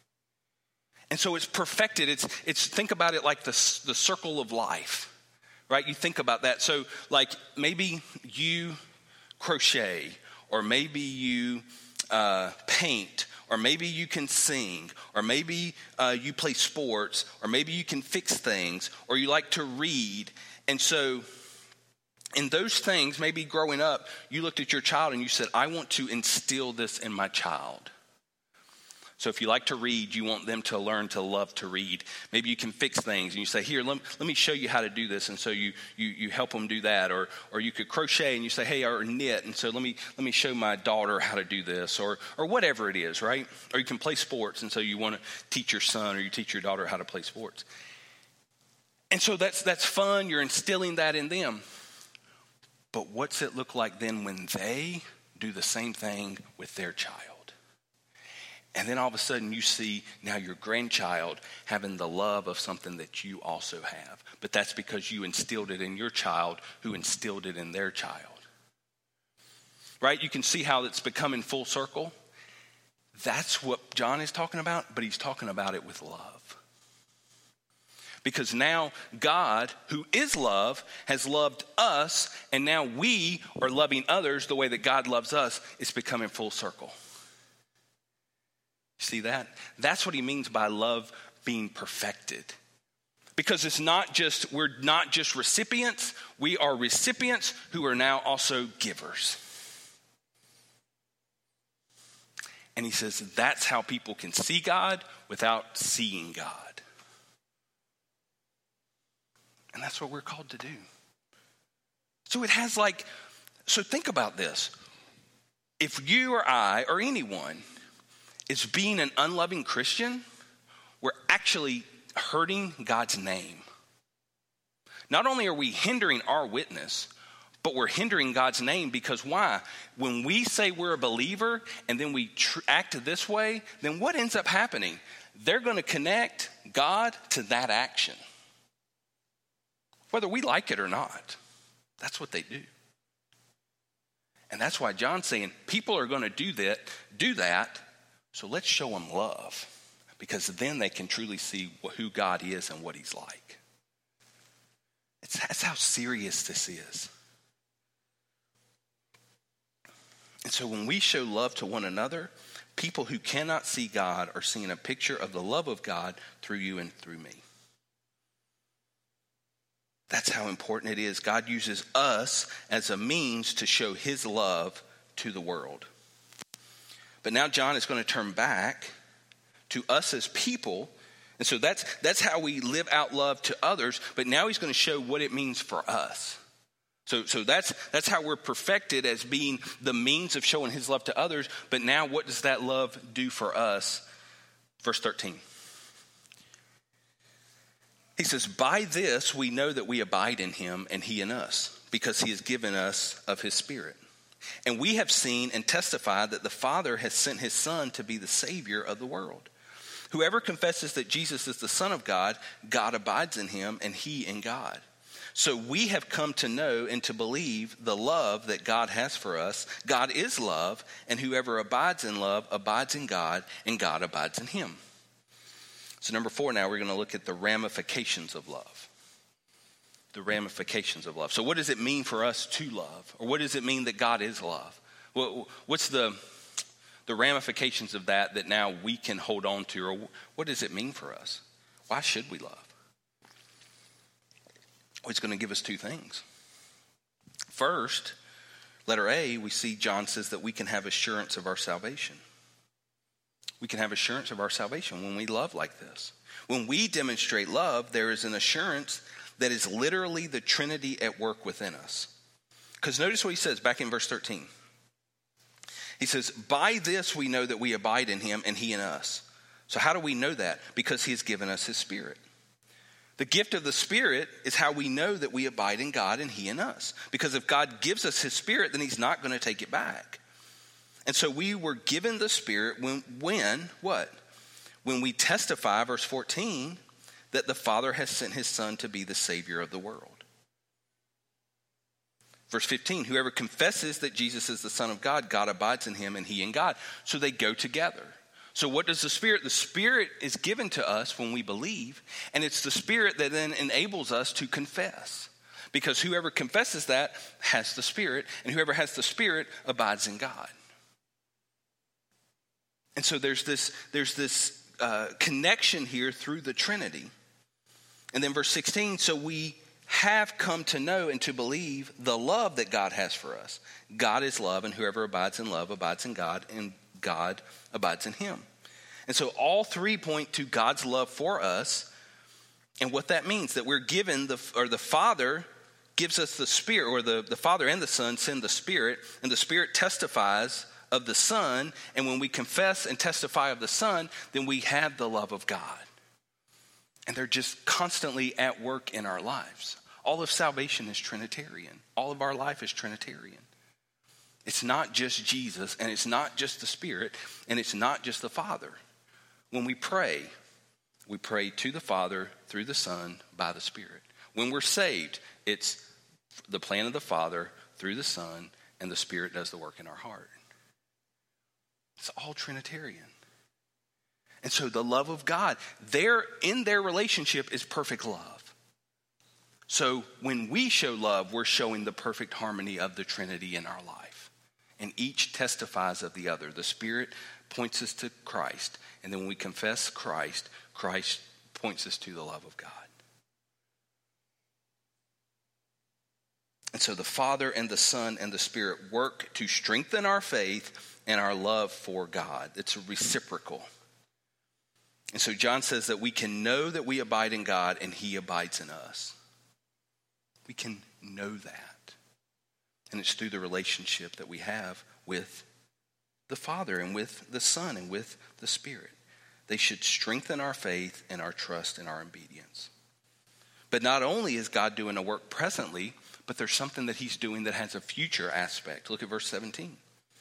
And so it's perfected. It's, it's think about it like the, the circle of life, right? You think about that. So like maybe you crochet, or maybe you uh, paint, or maybe you can sing, or maybe uh, you play sports, or maybe you can fix things, or you like to read. And so in those things, maybe growing up, you looked at your child and you said, I want to instill this in my child. So if you like to read, you want them to learn to love to read. Maybe you can fix things and you say, here, let, let me show you how to do this. And so you you you help them do that. Or or you could crochet and you say, hey, or knit. And so let me let me show my daughter how to do this, or or whatever it is, right? Or you can play sports. And so you want to teach your son or you teach your daughter how to play sports. And so that's that's fun. You're instilling that in them. But what's it look like then when they do the same thing with their child? And then all of a sudden you see now your grandchild having the love of something that you also have. But that's because you instilled it in your child who instilled it in their child. Right? You can see how it's becoming full circle. That's what John is talking about, but he's talking about it with love. Because now God, who is love, has loved us, and now we are loving others the way that God loves us. It's becoming full circle. See that? That's what he means by love being perfected. Because it's not just, we're not just recipients, we are recipients who are now also givers. And he says that's how people can see God without seeing God. And that's what we're called to do. So it has like, so think about this. If you or I or anyone is being an unloving Christian, we're actually hurting God's name. Not only are we hindering our witness, but we're hindering God's name because why? When we say we're a believer and then we tr- act this way, then what ends up happening? They're going to connect God to that action. Whether we like it or not. That's what they do. And that's why John's saying people are going to do that, do that, so let's show them love. Because then they can truly see who God is and what he's like. It's, that's how serious this is. And so when we show love to one another, people who cannot see God are seeing a picture of the love of God through you and through me. That's how important it is. God uses us as a means to show his love to the world. But now John is going to turn back to us as people. And so that's that's how we live out love to others. But now he's going to show what it means for us. So, so that's that's how we're perfected as being the means of showing his love to others. But now what does that love do for us? Verse thirteen. He says, by this we know that we abide in him and he in us, because he has given us of his Spirit. And we have seen and testified that the Father has sent his Son to be the Savior of the world. Whoever confesses that Jesus is the Son of God, God abides in him and he in God. So we have come to know and to believe the love that God has for us. God is love, and whoever abides in love abides in God, and God abides in him. So number four, now we're going to look at the ramifications of love. The ramifications of love. So what does it mean for us to love? Or what does it mean that God is love? What's the, the ramifications of that that now we can hold on to? Or what does it mean for us? Why should we love? Well, it's going to give us two things. First, letter A, we see John says that we can have assurance of our salvation. We can have assurance of our salvation when we love like this. When we demonstrate love, there is an assurance that is literally the Trinity at work within us. Because notice what he says back in verse thirteen. He says, by this we know that we abide in him and he in us. So how do we know that? Because he has given us his Spirit. The gift of the Spirit is how we know that we abide in God and he in us. Because if God gives us his Spirit, then he's not going to take it back. And so we were given the Spirit when, when, what? When we testify, verse fourteen, that the Father has sent his Son to be the Savior of the world. Verse fifteen, whoever confesses that Jesus is the Son of God, God abides in him and he in God. So they go together. So what does the Spirit? The Spirit is given to us when we believe, and it's the Spirit that then enables us to confess. Because whoever confesses that has the Spirit, and whoever has the Spirit abides in God. And so there's this, there's this uh, connection here through the Trinity. And then verse sixteen, so we have come to know and to believe the love that God has for us. God is love, and whoever abides in love abides in God, and God abides in him. And so all three point to God's love for us and what that means, that we're given, the or the Father gives us the Spirit, or the, the Father and the Son send the Spirit, and the Spirit testifies of the Son, and when we confess and testify of the Son, then we have the love of God. And they're just constantly at work in our lives. All of salvation is Trinitarian. All of our life is Trinitarian. It's not just Jesus, and it's not just the Spirit, and it's not just the Father. When we pray, we pray to the Father through the Son by the Spirit. When we're saved, it's the plan of the Father through the Son, and the Spirit does the work in our heart. It's all Trinitarian. And so the love of God, their, in their relationship is perfect love. So when we show love, we're showing the perfect harmony of the Trinity in our life. And each testifies of the other. The Spirit points us to Christ. And then when we confess Christ, Christ points us to the love of God. And so the Father and the Son and the Spirit work to strengthen our faith and our love for God. It's reciprocal. And so John says that we can know that we abide in God and he abides in us. We can know that. And it's through the relationship that we have with the Father and with the Son and with the Spirit. They should strengthen our faith and our trust and our obedience. But not only is God doing a work presently, but there's something that he's doing that has a future aspect. Look at verse seventeen.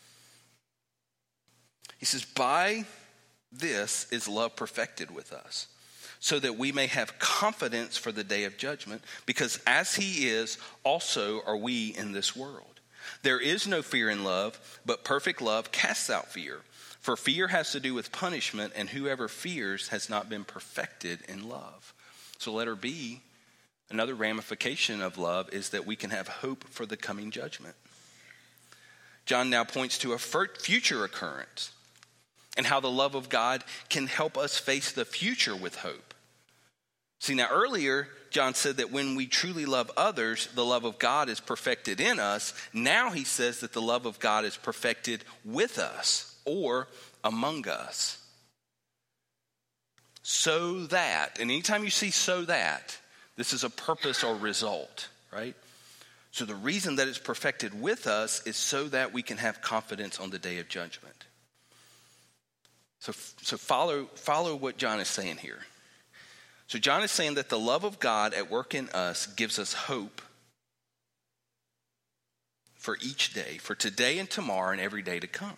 He says, by this is love perfected with us, so that we may have confidence for the day of judgment, because as he is, also are we in this world. There is no fear in love, but perfect love casts out fear. For fear has to do with punishment, and whoever fears has not been perfected in love. So letter B, another ramification of love is that we can have hope for the coming judgment. John now points to a future occurrence and how the love of God can help us face the future with hope. See, now earlier, John said that when we truly love others, the love of God is perfected in us. Now he says that the love of God is perfected with us or among us. So that, and anytime you see so that, this is a purpose or result, right? So the reason that it's perfected with us is so that we can have confidence on the day of judgment. So, so follow, follow what John is saying here. So John is saying that the love of God at work in us gives us hope for each day, for today and tomorrow and every day to come.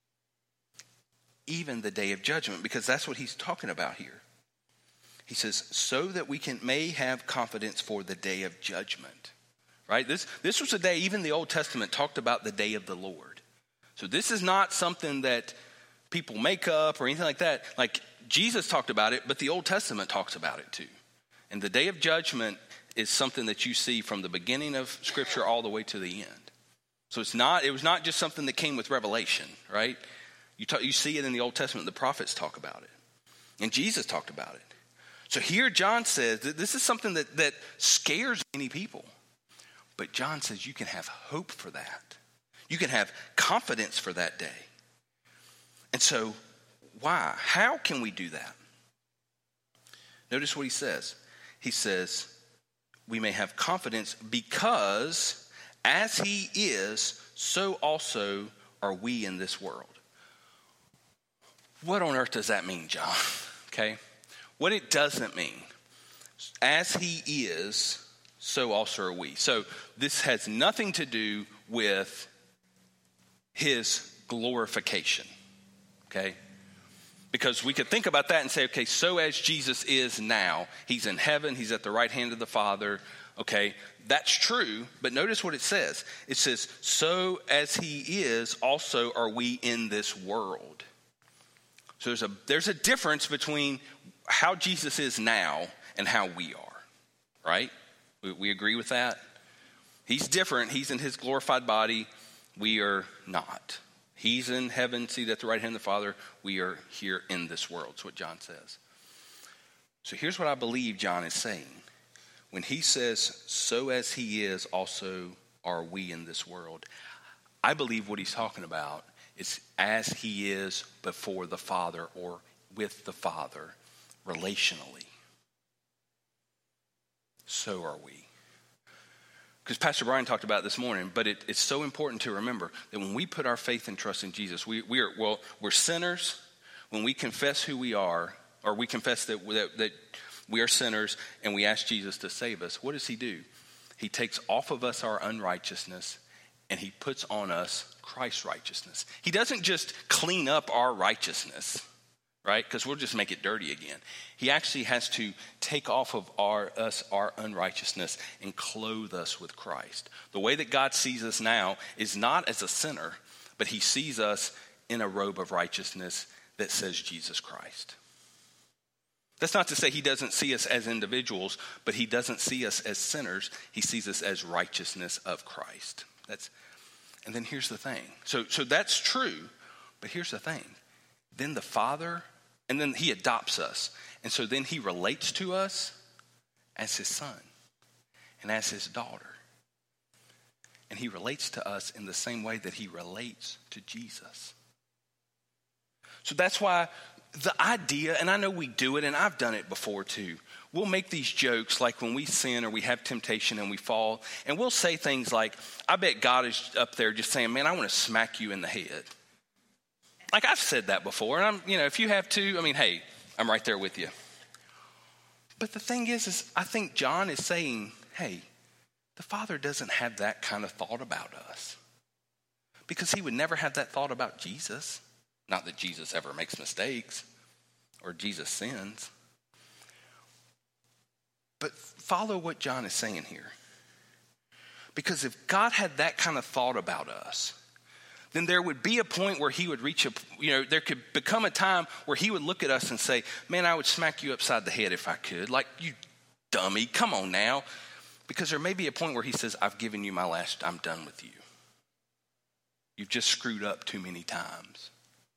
Even the day of judgment, because that's what he's talking about here. He says, so that we can may have confidence for the day of judgment. Right? This, this was a day, even the Old Testament talked about the day of the Lord. So this is not something that people make up or anything like that. Like Jesus talked about it, but the Old Testament talks about it too. And the day of judgment is something that you see from the beginning of Scripture all the way to the end. So it's not, it was not just something that came with revelation, right? You, talk, you see it in the Old Testament. The prophets talk about it. And Jesus talked about it. So here John says that this is something that, that scares many people. But John says you can have hope for that. You can have confidence for that day. And so why? How can we do that? Notice what he says. He says we may have confidence because as he is, so also are we in this world. What on earth does that mean, John? Okay. What it doesn't mean. As he is, so also are we. So this has nothing to do with his glorification. Okay? Because we could think about that and say, okay, so as Jesus is now, he's in heaven, he's at the right hand of the Father. Okay, that's true, but notice what it says. It says, so as he is, also are we in this world. So there's a there's a difference between how Jesus is now and how we are, right? We, we agree with that? He's different. He's in his glorified body. We are not. He's in heaven, seated at the right hand of the Father. We are here in this world. That's what John says. So here's what I believe John is saying. When he says, so as he is, also are we in this world. I believe what he's talking about is as he is before the Father or with the Father relationally. So are we. Because Pastor Brian talked about it this morning, but it, it's so important to remember that when we put our faith and trust in Jesus, we, we are, well, we're sinners. When we confess who we are, or we confess that, that, that we are sinners and we ask Jesus to save us, what does he do? He takes off of us our unrighteousness and he puts on us Christ's righteousness. He doesn't just clean up our righteousness, right? Because we'll just make it dirty again. He actually has to take off of our, us our unrighteousness and clothe us with Christ. The way that God sees us now is not as a sinner, but he sees us in a robe of righteousness that says Jesus Christ. That's not to say he doesn't see us as individuals, but he doesn't see us as sinners. He sees us as righteousness of Christ. That's, and then here's the thing. So, so that's true, but here's the thing. Then the Father, and then he adopts us. And so then he relates to us as his son and as his daughter. And he relates to us in the same way that he relates to Jesus. So that's why the idea, and I know we do it, and I've done it before too. We'll make these jokes like when we sin or we have temptation and we fall, and we'll say things like, I bet God is up there just saying, man, I want to smack you in the head. Like I've said that before, and I'm, you know, if you have to, I mean, hey, I'm right there with you. But the thing is, is I think John is saying, hey, the Father doesn't have that kind of thought about us. Because he would never have that thought about Jesus. Not that Jesus ever makes mistakes or Jesus sins. But follow what John is saying here. Because if God had that kind of thought about us, then there would be a point where he would reach a, you know, there could become a time where he would look at us and say, man, I would smack you upside the head if I could. Like, you dummy, come on now. Because there may be a point where he says, I've given you my last, I'm done with you. You've just screwed up too many times.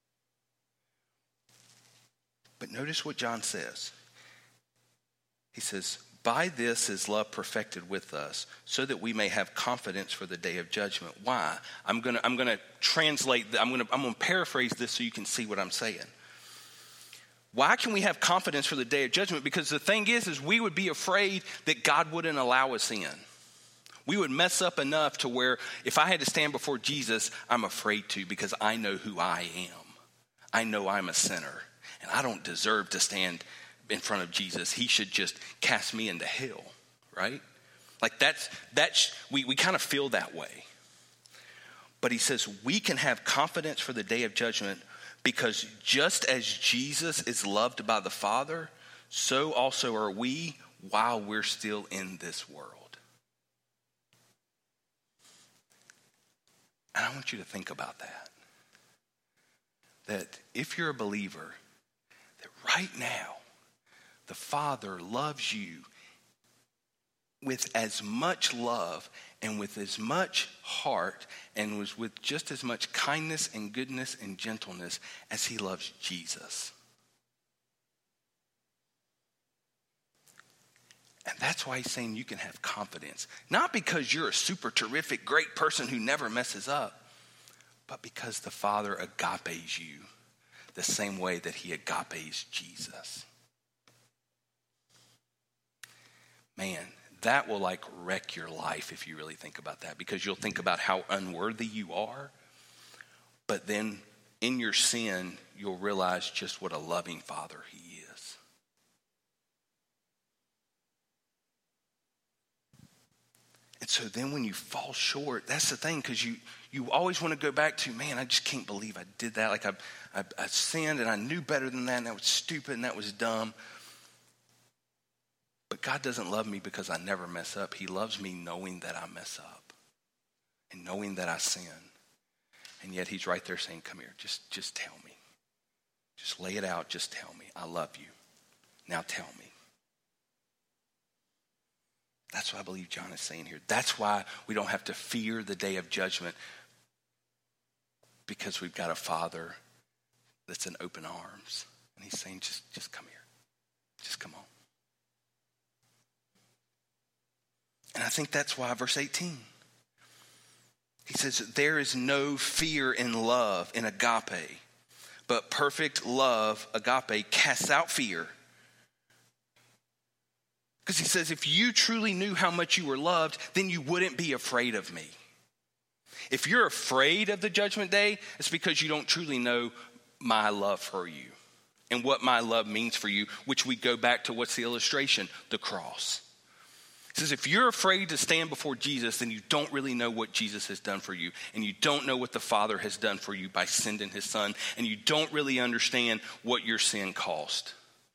But notice what John says. He says, by this is love perfected with us, so that we may have confidence for the day of judgment. Why? I'm gonna I'm gonna translate. I'm gonna I'm gonna paraphrase this so you can see what I'm saying. Why can we have confidence for the day of judgment? Because the thing is, is we would be afraid that God wouldn't allow us in. We would mess up enough to where if I had to stand before Jesus, I'm afraid to, because I know who I am. I know I'm a sinner, and I don't deserve to stand in front of Jesus. He should just cast me into hell, right? Like that's, that's we, we kind of feel that way. But he says we can have confidence for the day of judgment because just as Jesus is loved by the Father, so also are we while we're still in this world. And I want you to think about that. That if you're a believer, that right now, the Father loves you with as much love and with as much heart and was with just as much kindness and goodness and gentleness as he loves Jesus. And that's why he's saying you can have confidence. Not because you're a super terrific, great person who never messes up, but because the Father agapes you the same way that he agapes Jesus. Man, that will like wreck your life if you really think about that, because you'll think about how unworthy you are, but then in your sin, you'll realize just what a loving Father he is. And so then when you fall short, that's the thing, because you, you always want to go back to, man, I just can't believe I did that. Like I, I, I sinned and I knew better than that, and that was stupid and that was dumb. But God doesn't love me because I never mess up. He loves me knowing that I mess up and knowing that I sin. And yet he's right there saying, come here, just, just tell me. Just lay it out. Just tell me. I love you. Now tell me. That's what I believe John is saying here. That's why we don't have to fear the day of judgment, because we've got a Father that's in open arms. And he's saying, just, just come here. Just come on. And I think that's why verse eighteen, he says, there is no fear in love, in agape, but perfect love, agape, casts out fear. Because he says, if you truly knew how much you were loved, then you wouldn't be afraid of me. If you're afraid of the judgment day, it's because you don't truly know my love for you and what my love means for you, which we go back to, what's the illustration? The cross. It says, if you're afraid to stand before Jesus, then you don't really know what Jesus has done for you. And you don't know what the Father has done for you by sending his Son. And you don't really understand what your sin cost.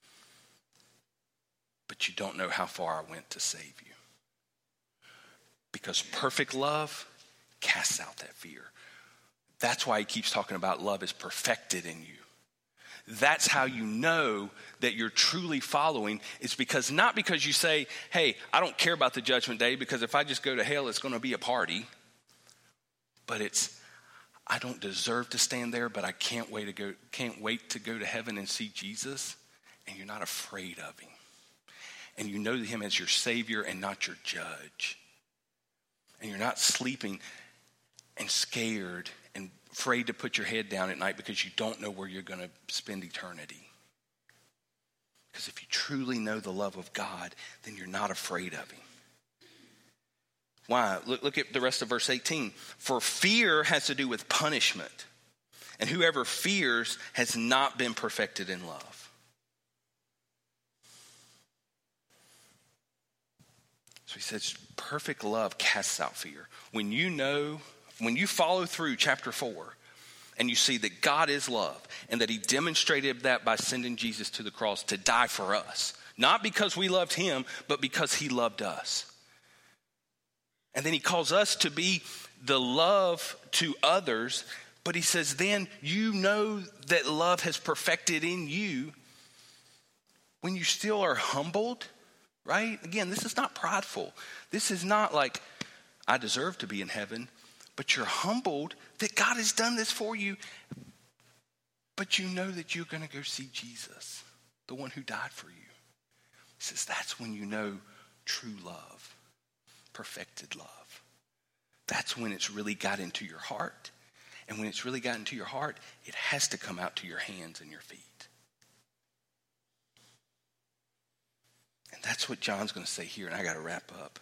But you don't know how far I went to save you. Because perfect love casts out that fear. That's why he keeps talking about love is perfected in you. That's how you know that you're truly following. It's because, not because you say, hey, I don't care about the judgment day, because if I just go to hell, it's going to be a party. But it's, I don't deserve to stand there, but I can't wait to go, can't wait to go to heaven and see Jesus. And you're not afraid of him. And you know him as your Savior and not your judge. And you're not sleeping and scared and afraid to put your head down at night because you don't know where you're going to spend eternity. Because if you truly know the love of God, then you're not afraid of him. Why? Look, look at the rest of verse eighteen. For fear has to do with punishment, and whoever fears has not been perfected in love. So he says, perfect love casts out fear. When you know, when you follow through chapter four and you see that God is love and that he demonstrated that by sending Jesus to the cross to die for us, not because we loved him, but because he loved us. And then he calls us to be the love to others, but he says, then you know that love has perfected in you when you still are humbled. Right? Again, this is not prideful. This is not like, I deserve to be in heaven, but you're humbled that God has done this for you. But you know that you're going to go see Jesus, the one who died for you. He says that's when you know true love, perfected love. That's when it's really got into your heart. And when it's really got into your heart, it has to come out to your hands and your feet. And that's what John's going to say here, and I got to wrap up.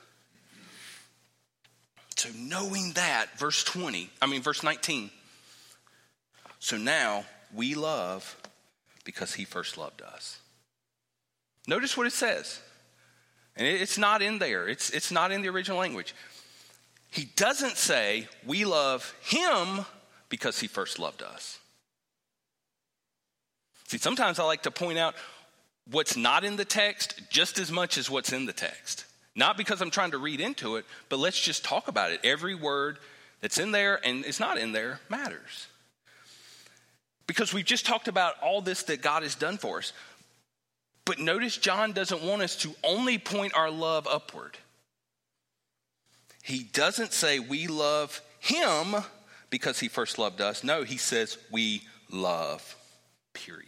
So knowing that, verse twenty, I mean verse nineteen. So now we love because he first loved us. Notice what it says. And it's not in there. It's, it's not in the original language. He doesn't say we love him because he first loved us. See, sometimes I like to point out what's not in the text just as much as what's in the text. Not because I'm trying to read into it, but let's just talk about it. Every word that's in there and it's not in there matters. Because we've just talked about all this that God has done for us. But notice John doesn't want us to only point our love upward. He doesn't say we love him because he first loved us. No, he says we love, period.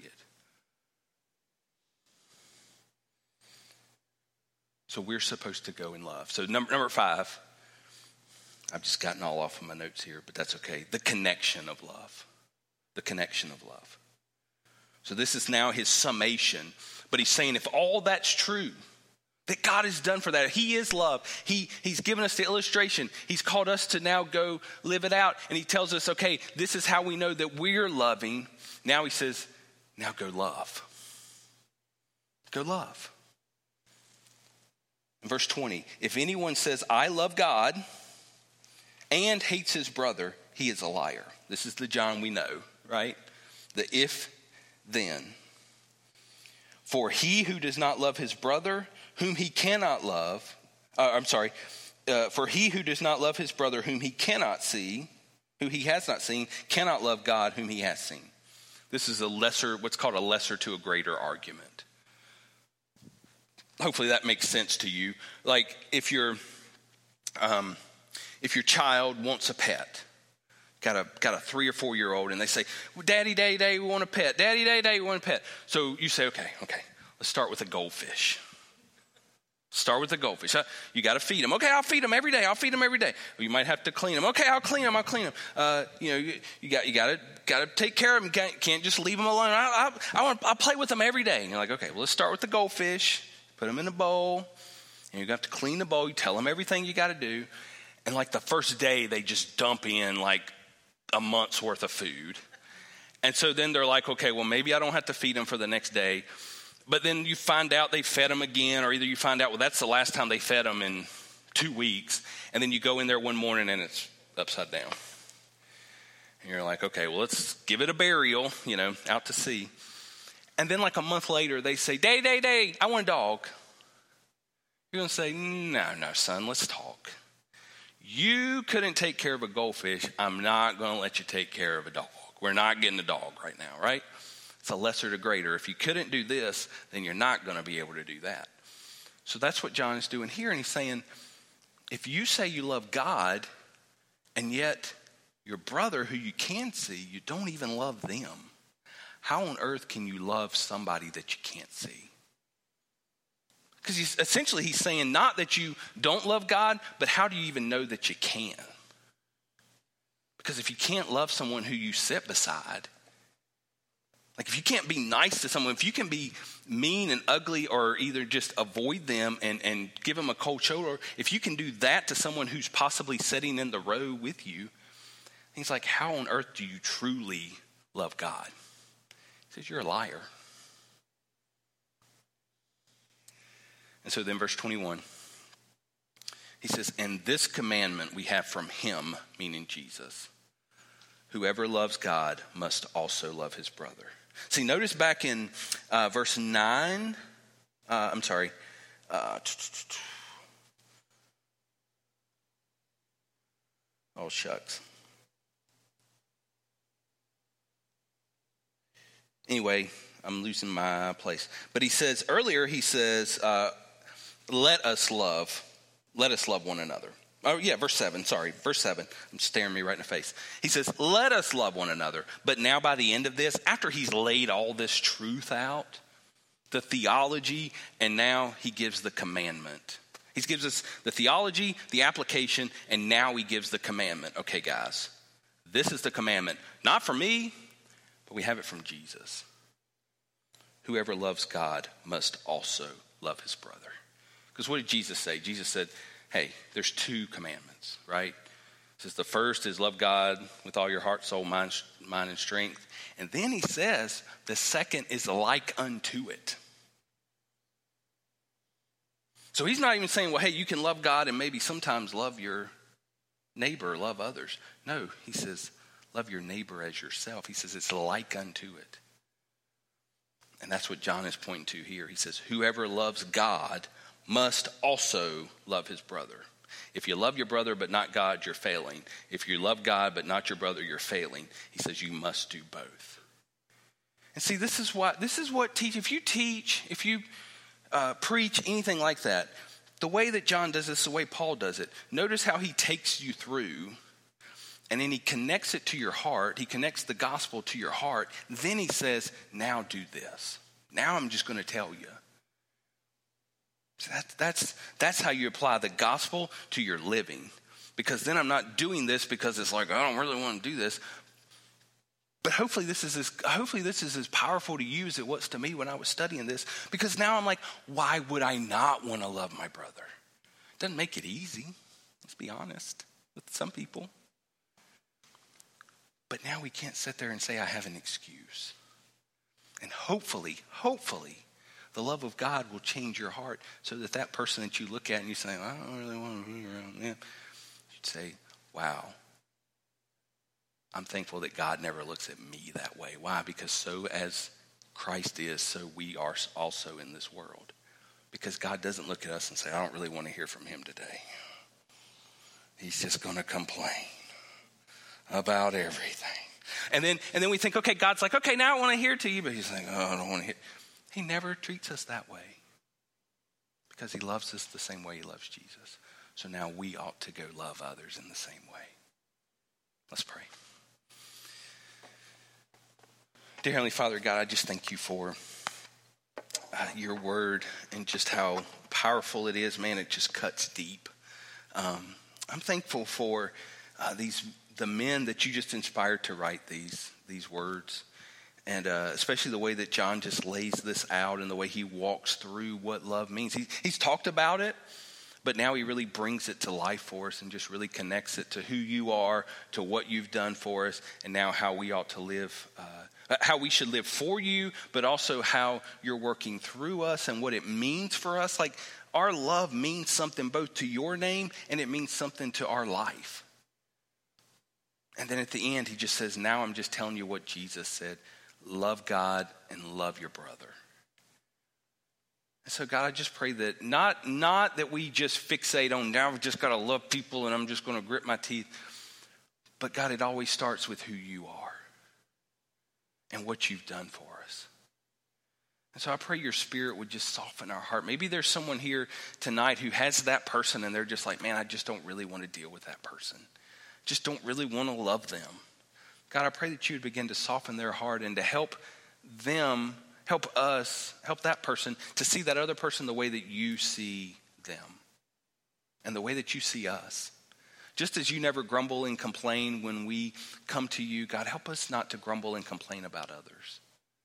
So we're supposed to go in love. So number, number five, I've just gotten all off of my notes here, but that's okay. The connection of love. The connection of love. So this is now his summation. But he's saying if all that's true, that God has done for that, he is love. He, he's given us the illustration. He's called us to now go live it out. And he tells us, okay, this is how we know that we're loving. Now he says, now go love. Go love. In verse twenty, if anyone says, I love God and hates his brother, he is a liar. This is the John we know, right? The if, then. For he who does not love his brother, whom he cannot love, uh, I'm sorry, uh, for he who does not love his brother, whom he cannot see, who he has not seen, cannot love God, whom he has seen. This is a lesser, what's called a lesser to a greater argument. Hopefully that makes sense to you. Like if your um, if your child wants a pet, got a got a three or four year old, and they say, well, "Daddy, Daddy, Daddy, we want a pet. Daddy, Daddy, Daddy, we want a pet." So you say, "Okay, okay, let's start with a goldfish." Start with a goldfish. You got to feed them. Okay, I'll feed them every day. I'll feed them every day. Well, you might have to clean them. Okay, I'll clean them. I'll clean them. Uh, you know, you, you got you got to got to take care of them. Can't, can't just leave them alone. I, I, I want I'll play with them every day. And you're like, okay, well, let's start with the goldfish. Put them in a bowl, and you have to clean the bowl. You tell them everything you got to do. And like the first day, they just dump in like a month's worth of food. And so then they're like, okay, well, maybe I don't have to feed them for the next day. But then you find out they fed them again, or either you find out, well, that's the last time they fed them in two weeks. And then you go in there one morning, and it's upside down. And you're like, okay, well, let's give it a burial, you know, out to sea. And then like a month later, they say, Day, day, day, I want a dog. You're going to say, no, no, son, let's talk. You couldn't take care of a goldfish. I'm not going to let you take care of a dog. We're not getting a dog right now, right? It's a lesser to greater. If you couldn't do this, then you're not going to be able to do that. So that's what John is doing here. And he's saying, if you say you love God, and yet your brother who you can see, you don't even love them, how on earth can you love somebody that you can't see? Because he's, essentially he's saying not that you don't love God, but how do you even know that you can? Because if you can't love someone who you sit beside, like if you can't be nice to someone, if you can be mean and ugly or either just avoid them and, and give them a cold shoulder, if you can do that to someone who's possibly sitting in the row with you, he's like, how on earth do you truly love God? He says, you're a liar. And so then verse twenty-one, He says, and this commandment we have from him, meaning Jesus. Whoever loves God must also love his brother. See, notice back in uh, verse nine, uh, I'm sorry, uh, oh shucks. Anyway, I'm losing my place. But he says, earlier he says, uh, let us love, let us love one another. Oh yeah, verse seven, sorry, verse seven. I'm staring me right in the face. He says, let us love one another. But now by the end of this, after he's laid all this truth out, the theology, and now he gives the commandment. He gives us the theology, the application, and now he gives the commandment. Okay, guys, this is the commandment. Not from me, but we have it from Jesus. Whoever loves God must also love his brother. Because what did Jesus say? Jesus said, hey, there's two commandments, right? He says the first is love God with all your heart, soul, mind, mind, and strength. And then he says the second is like unto it. So he's not even saying, well, hey, you can love God and maybe sometimes love your neighbor, love others. No, he says, love your neighbor as yourself. He says it's like unto it. And that's what John is pointing to here. He says, whoever loves God must also love his brother. If you love your brother but not God, you're failing. If you love God but not your brother, you're failing. He says you must do both. And see, this is what this is what teach. If you teach, if you uh, preach anything like that, the way that John does this, the way Paul does it. Notice how he takes you through, and then he connects it to your heart. He connects the gospel to your heart. Then he says, "Now do this. Now I'm just going to tell you." So that, that's, that's how you apply the gospel to your living. Because then I'm not doing this because it's like, I don't really want to do this. But hopefully this is as, hopefully this is as powerful to you as it was to me when I was studying this. Because now I'm like, why would I not want to love my brother? It doesn't make it easy. Let's be honest with some people. But now we can't sit there and say I have an excuse. And hopefully, hopefully, the love of God will change your heart so that that person that you look at and you say, I don't really want to be around them, you'd say, wow, I'm thankful that God never looks at me that way. Why? Because so as Christ is, so we are also in this world. Because God doesn't look at us and say, I don't really want to hear from him today. He's just going to complain about everything. And then and then we think, okay, God's like, okay, now I want to hear to you. But he's like, oh, I don't want to hear. He never treats us that way because he loves us the same way he loves Jesus. So now we ought to go love others in the same way. Let's pray. Dear Heavenly Father, God, I just thank you for uh, your word and just how powerful it is. Man, it just cuts deep. Um, I'm thankful for uh, these the men that you just inspired to write these these words. And uh, especially the way that John just lays this out and the way he walks through what love means. He, he's talked about it, but now he really brings it to life for us and just really connects it to who you are, to what you've done for us, and now how we ought to live, uh, how we should live for you, but also how you're working through us and what it means for us. Like our love means something both to your name and it means something to our life. And then at the end, he just says, now I'm just telling you what Jesus said. Love God and love your brother. And so God, I just pray that not, not that we just fixate on now I've just got to love people and I'm just going to grit my teeth. But God, it always starts with who you are and what you've done for us. And so I pray your spirit would just soften our heart. Maybe there's someone here tonight who has that person and they're just like, man, I just don't really want to deal with that person. Just don't really want to love them. God, I pray that you would begin to soften their heart and to help them, help us, help that person to see that other person the way that you see them and the way that you see us. Just as you never grumble and complain when we come to you, God, help us not to grumble and complain about others.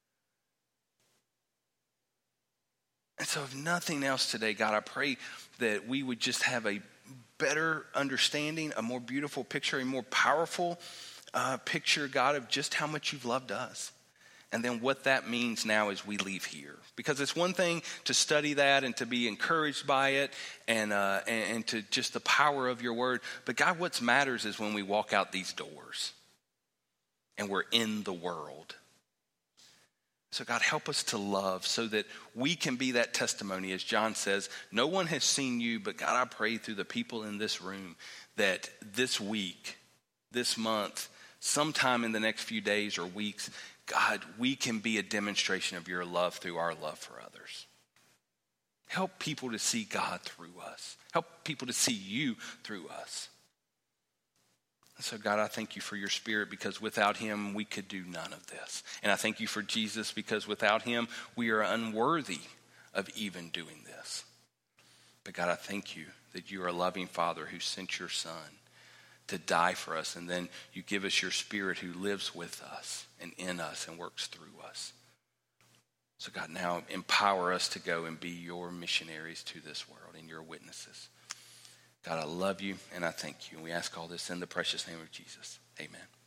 And so if nothing else today, God, I pray that we would just have a better understanding, a more beautiful picture, a more powerful Uh, picture, God, of just how much you've loved us and then what that means now as we leave here. Because it's one thing to study that and to be encouraged by it and, uh, and, and to just the power of your word. But God, what matters is when we walk out these doors and we're in the world. So God, help us to love so that we can be that testimony. As John says, no one has seen you, but God, I pray through the people in this room that this week, this month, sometime in the next few days or weeks, God, we can be a demonstration of your love through our love for others. Help people to see God through us. Help people to see you through us. And so, God, I thank you for your Spirit, because without him, we could do none of this. And I thank you for Jesus, because without him, we are unworthy of even doing this. But God, I thank you that you are a loving Father who sent your Son to die for us, and then you give us your Spirit who lives with us and in us and works through us. So God, now empower us to go and be your missionaries to this world and your witnesses. God, I love you and I thank you. And we ask all this in the precious name of Jesus. Amen.